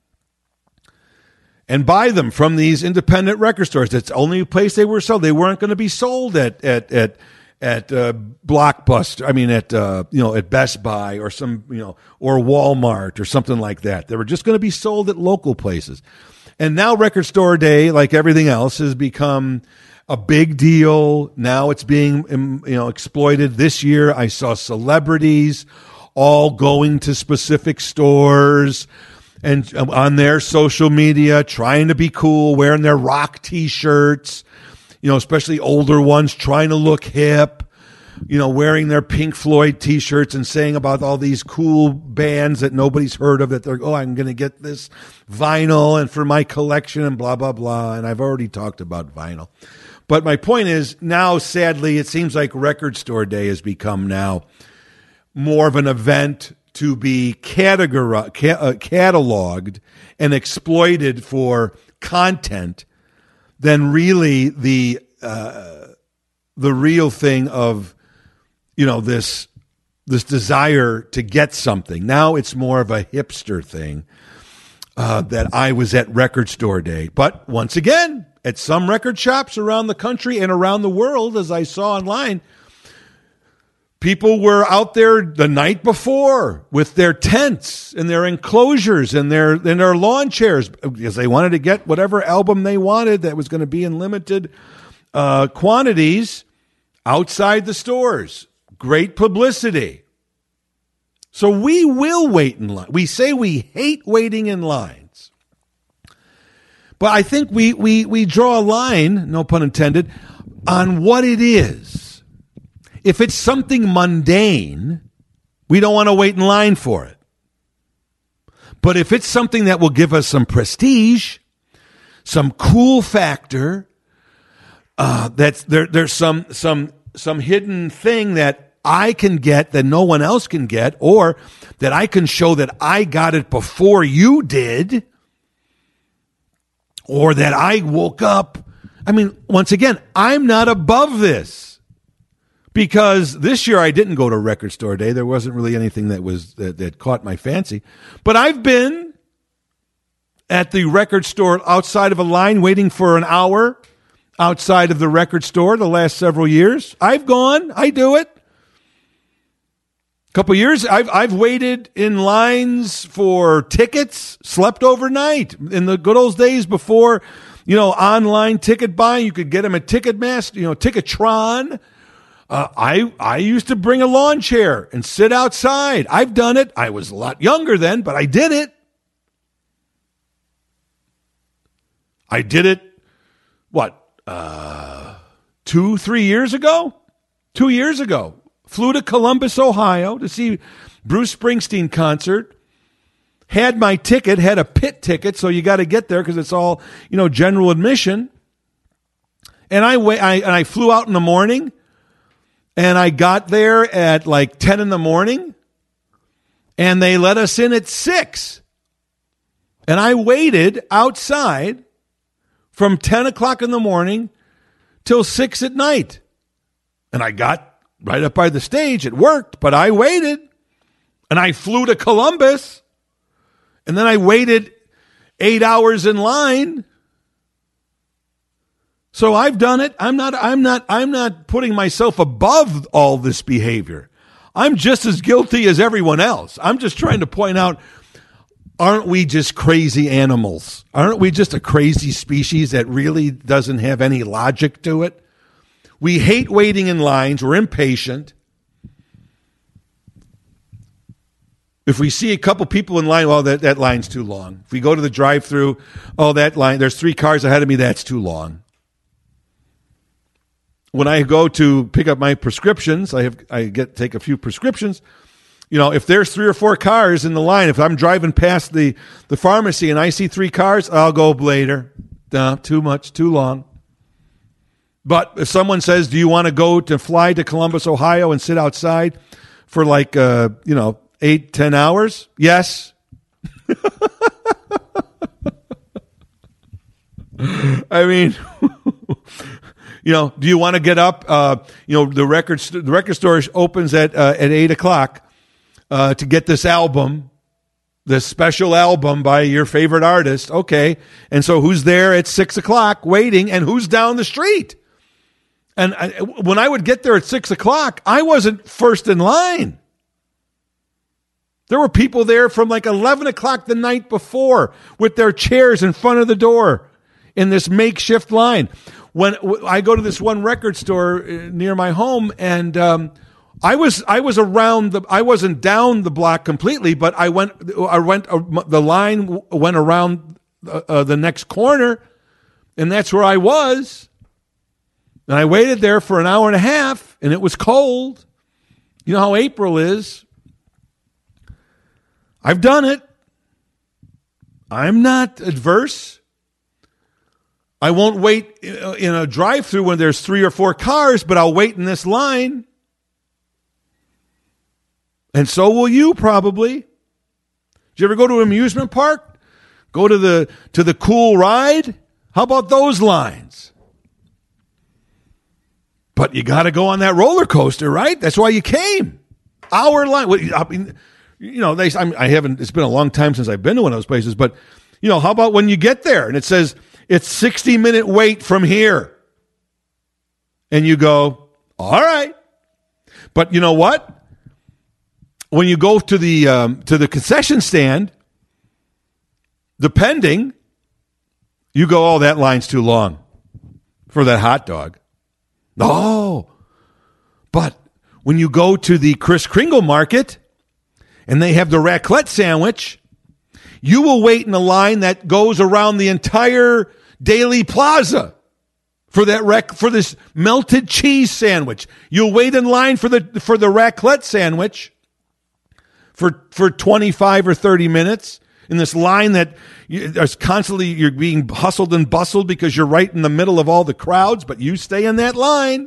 and buy them from these independent record stores. That's the only place they were sold. They weren't going to be sold at at at at uh, Blockbuster. I mean, at uh, you know, at Best Buy or some, you know, or Walmart or something like that. They were just going to be sold at local places. And now Record Store Day, like everything else, has become a big deal. Now it's being, you know, exploited. This year, I saw celebrities all going to specific stores and on their social media, trying to be cool, wearing their rock T-shirts, you know, especially older ones, trying to look hip, you know, wearing their Pink Floyd T-shirts and saying about all these cool bands that nobody's heard of, that they're, oh, I'm going to get this vinyl and for my collection and blah, blah, blah. And I've already talked about vinyl. But my point is, now, sadly, it seems like Record Store Day has become now more of an event to be categori- ca- uh, cataloged and exploited for content than really the uh, the real thing of, you know, this this desire to get something. Now it's more of a hipster thing uh, that I was at Record Store Day. But once again, at some record shops around the country and around the world, as I saw online, people were out there the night before with their tents and their enclosures and their and their lawn chairs because they wanted to get whatever album they wanted that was going to be in limited uh, quantities outside the stores. Great publicity. So we will wait in line. We say we hate waiting in lines. But I think we, we, we draw a line, no pun intended, on what it is. If it's something mundane, we don't want to wait in line for it. But if it's something that will give us some prestige, some cool factor, uh, that's there, there's some some some hidden thing that I can get that no one else can get, or that I can show that I got it before you did, or that I woke up. I mean, once again, I'm not above this. Because this year I didn't go to Record Store Day. There wasn't really anything that was that, that caught my fancy. But I've been at the record store outside of a line waiting for an hour outside of the record store the last several years. I've gone. I do it. A couple years, I've I've waited in lines for tickets, slept overnight in the good old days before, you know, online ticket buying. You could get them at Ticketmaster, you know, Ticketron. Uh, I I used to bring a lawn chair and sit outside. I've done it. I was a lot younger then, but I did it. I did it, what, uh, two, three years ago? Two years ago. Flew to Columbus, Ohio to see Bruce Springsteen concert. Had my ticket, had a pit ticket, so you got to get there because it's all, you know, general admission. And I, I, and I flew out in the morning. And I got there at like ten in the morning, and they let us in at six. And I waited outside from ten o'clock in the morning till six at night. And I got right up by the stage. It worked, but I waited. And I flew to Columbus, and then I waited eight hours in line. So I've done it. I'm not, I'm not, I'm not putting myself above all this behavior. I'm just as guilty as everyone else. I'm just trying to point out, aren't we just crazy animals? Aren't we just a crazy species that really doesn't have any logic to it? We hate waiting in lines. We're impatient. If we see a couple people in line, well, that, that line's too long. If we go to the drive-thru, oh, that line, there's three cars ahead of me, that's too long. When I go to pick up my prescriptions, I have I get take a few prescriptions. You know, if there's three or four cars in the line, if I'm driving past the, the pharmacy and I see three cars, I'll go later. No, too much, too long. But if someone says, do you want to go to fly to Columbus, Ohio and sit outside for like, uh, you know, eight, ten hours? Yes. I mean, you know, do you want to get up? Uh, you know, the record st- the record store opens at uh, at eight o'clock uh, to get this album, this special album by your favorite artist. Okay, and so who's there at six o'clock waiting, and who's down the street? And I, when I would get there at six o'clock, I wasn't first in line. There were people there from like eleven o'clock the night before with their chairs in front of the door in this makeshift line. When I go to this one record store near my home, and um, I was I was around the I wasn't down the block completely, but I went I went uh, the line went around uh, uh, the next corner, and that's where I was. And I waited there for an hour and a half, and it was cold. You know how April is. I've done it. I'm not adverse. I won't wait in a drive-thru when there's three or four cars, but I'll wait in this line. And so will you probably. Did you ever go to an amusement park? Go to the to the cool ride? How about those lines? But you got to go on that roller coaster, right? That's why you came. Hour line. I mean, you know, they. I haven't. It's been a long time since I've been to one of those places. But you know, how about when you get there and it says it's sixty minute wait from here, and you go, all right. But you know what? When you go to the um, to the concession stand, depending, you go, oh, that line's too long for that hot dog. Oh, but when you go to the Kris Kringle market and they have the raclette sandwich, you will wait in a line that goes around the entire Daily Plaza for that rac- for this melted cheese sandwich. You'll wait in line for the for the raclette sandwich for for twenty-five or thirty minutes in this line that there's constantly, you're being hustled and bustled because you're right in the middle of all the crowds, but you stay in that line.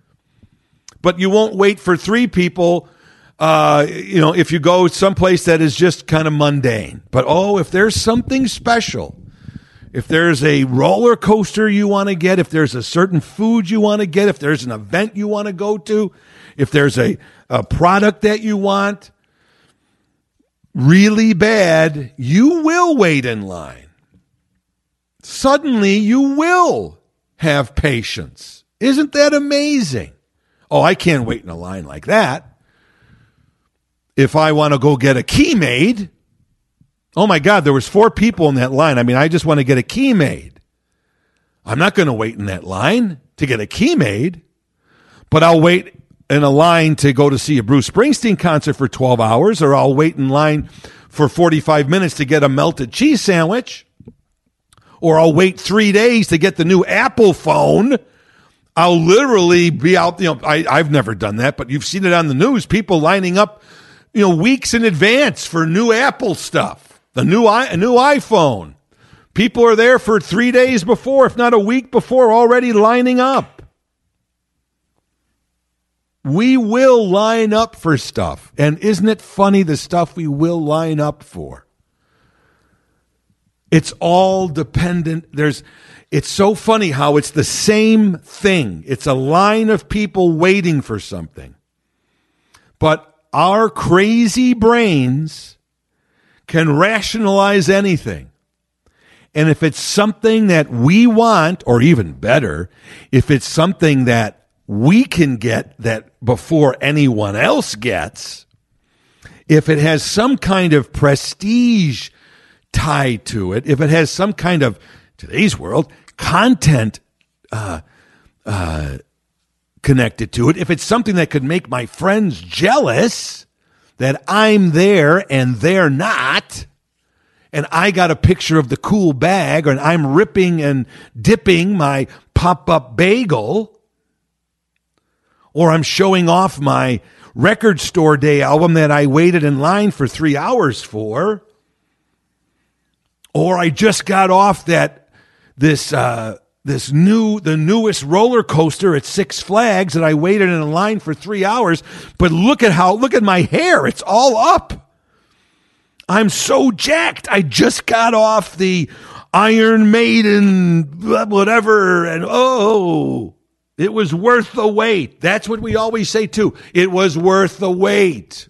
But you won't wait for three people, uh, you know, if you go someplace that is just kind of mundane. But, oh, if there's something special, if there's a roller coaster you want to get, if there's a certain food you want to get, if there's an event you want to go to, if there's a, a product that you want really bad, you will wait in line. Suddenly, you will have patience. Isn't that amazing? Oh, I can't wait in a line like that. If I want to go get a key made, oh my God, there was four people in that line. I mean, I just want to get a key made. I'm not going to wait in that line to get a key made, but I'll wait in a line to go to see a Bruce Springsteen concert for twelve hours, or I'll wait in line for forty-five minutes to get a melted cheese sandwich, or I'll wait three days to get the new Apple phone. I'll literally be out, you know, I, I've never done that, but you've seen it on the news, people lining up, you know, weeks in advance for new Apple stuff, the new, a new iPhone. People are there for three days before, if not a week before, already lining up. We will line up for stuff. And isn't it funny, the stuff we will line up for? It's all dependent. There's, it's so funny how it's the same thing. It's a line of people waiting for something. But our crazy brains can rationalize anything. And if it's something that we want, or even better, if it's something that we can get that before anyone else gets, if it has some kind of prestige tied to it, if it has some kind of, today's world, content uh, uh, connected to it, if it's something that could make my friends jealous that I'm there and they're not, and I got a picture of the cool bag, or I'm ripping and dipping my pop-up bagel, or I'm showing off my record store day album that I waited in line for three hours for, or I just got off that this uh, this new the newest roller coaster at Six Flags that I waited in a line for three hours. But look at how look at my hair; it's all up. I'm so jacked. I just got off the Iron Maiden, whatever, and oh, it was worth the wait. That's what we always say too. It was worth the wait.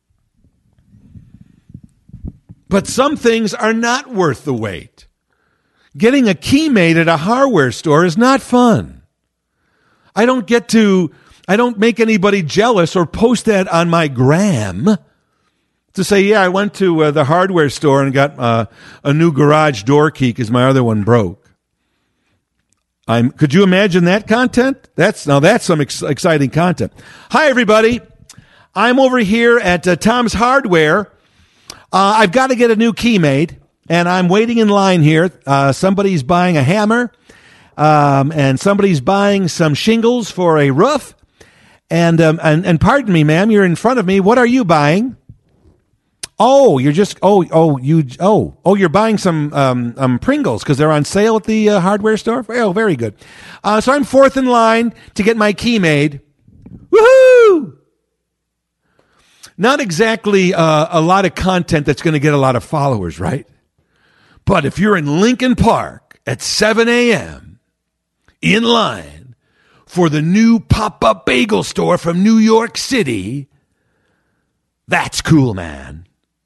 But some things are not worth the wait. Getting a key made at a hardware store is not fun. I don't get to, I don't make anybody jealous or post that on my gram to say, yeah, I went to uh, the hardware store and got uh, a new garage door key because my other one broke. I'm. Could you imagine that content? That's now that's some ex- exciting content. Hi, everybody. I'm over here at uh, Tom's Hardware. Uh, I've got to get a new key made, and I'm waiting in line here. Uh, somebody's buying a hammer, um, and somebody's buying some shingles for a roof. And um, and and pardon me, ma'am, you're in front of me. What are you buying? Oh, you're just oh oh you oh oh you're buying some um, um Pringles because they're on sale at the uh, hardware store. Oh, very good. Uh, so I'm fourth in line to get my key made. Woohoo! Not exactly uh, a lot of content that's going to get a lot of followers, right? But if you're in Lincoln Park at seven a.m. in line for the new pop-up bagel store from New York City, that's cool, man.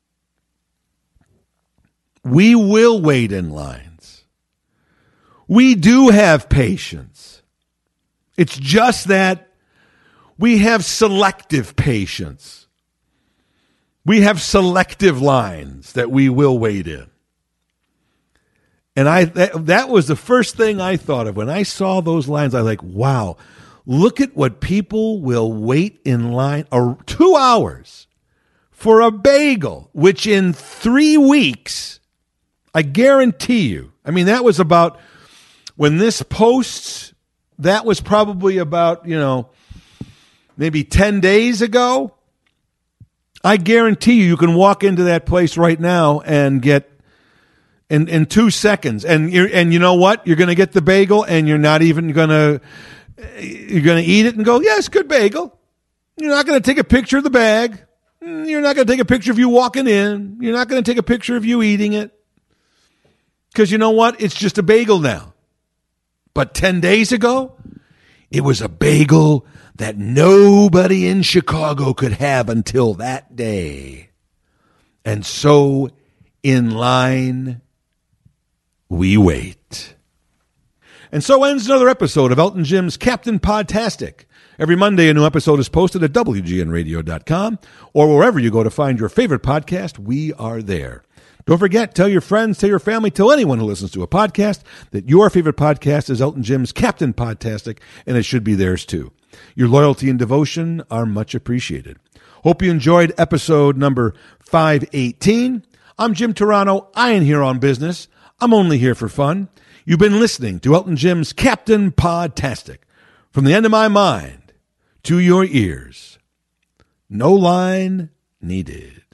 We will wait in lines. We do have patience. It's just that we have selective patience. We have selective lines that we will wait in. And I that, that was the first thing I thought of when I saw those lines. I was like, wow, look at what people will wait in line or two hours for a bagel, which in three weeks, I guarantee you, I mean, that was about, when this posts, that was probably about, you know, maybe ten days ago. I guarantee you, you can walk into that place right now and get, in, in two seconds. And you're, and you know what? You're going to get the bagel and you're not even going to, you're going to eat it and go, yes, good bagel. You're not going to take a picture of the bag. You're not going to take a picture of you walking in. You're not going to take a picture of you eating it. Because you know what? It's just a bagel now. But ten days ago, it was a bagel that nobody in Chicago could have until that day. And so, in line, we wait. And so ends another episode of Elton Jim's Captain Podtastic. Every Monday, a new episode is posted at W G N radio dot com or wherever you go to find your favorite podcast. We are there. Don't forget, tell your friends, tell your family, tell anyone who listens to a podcast that your favorite podcast is Elton Jim's Captain Podtastic, and it should be theirs too. Your loyalty and devotion are much appreciated. Hope you enjoyed episode number five eighteen. I'm Jim Turano. I ain't here on business. I'm only here for fun. You've been listening to Elton Jim's Captain Podtastic. From the end of my mind to your ears. No line needed.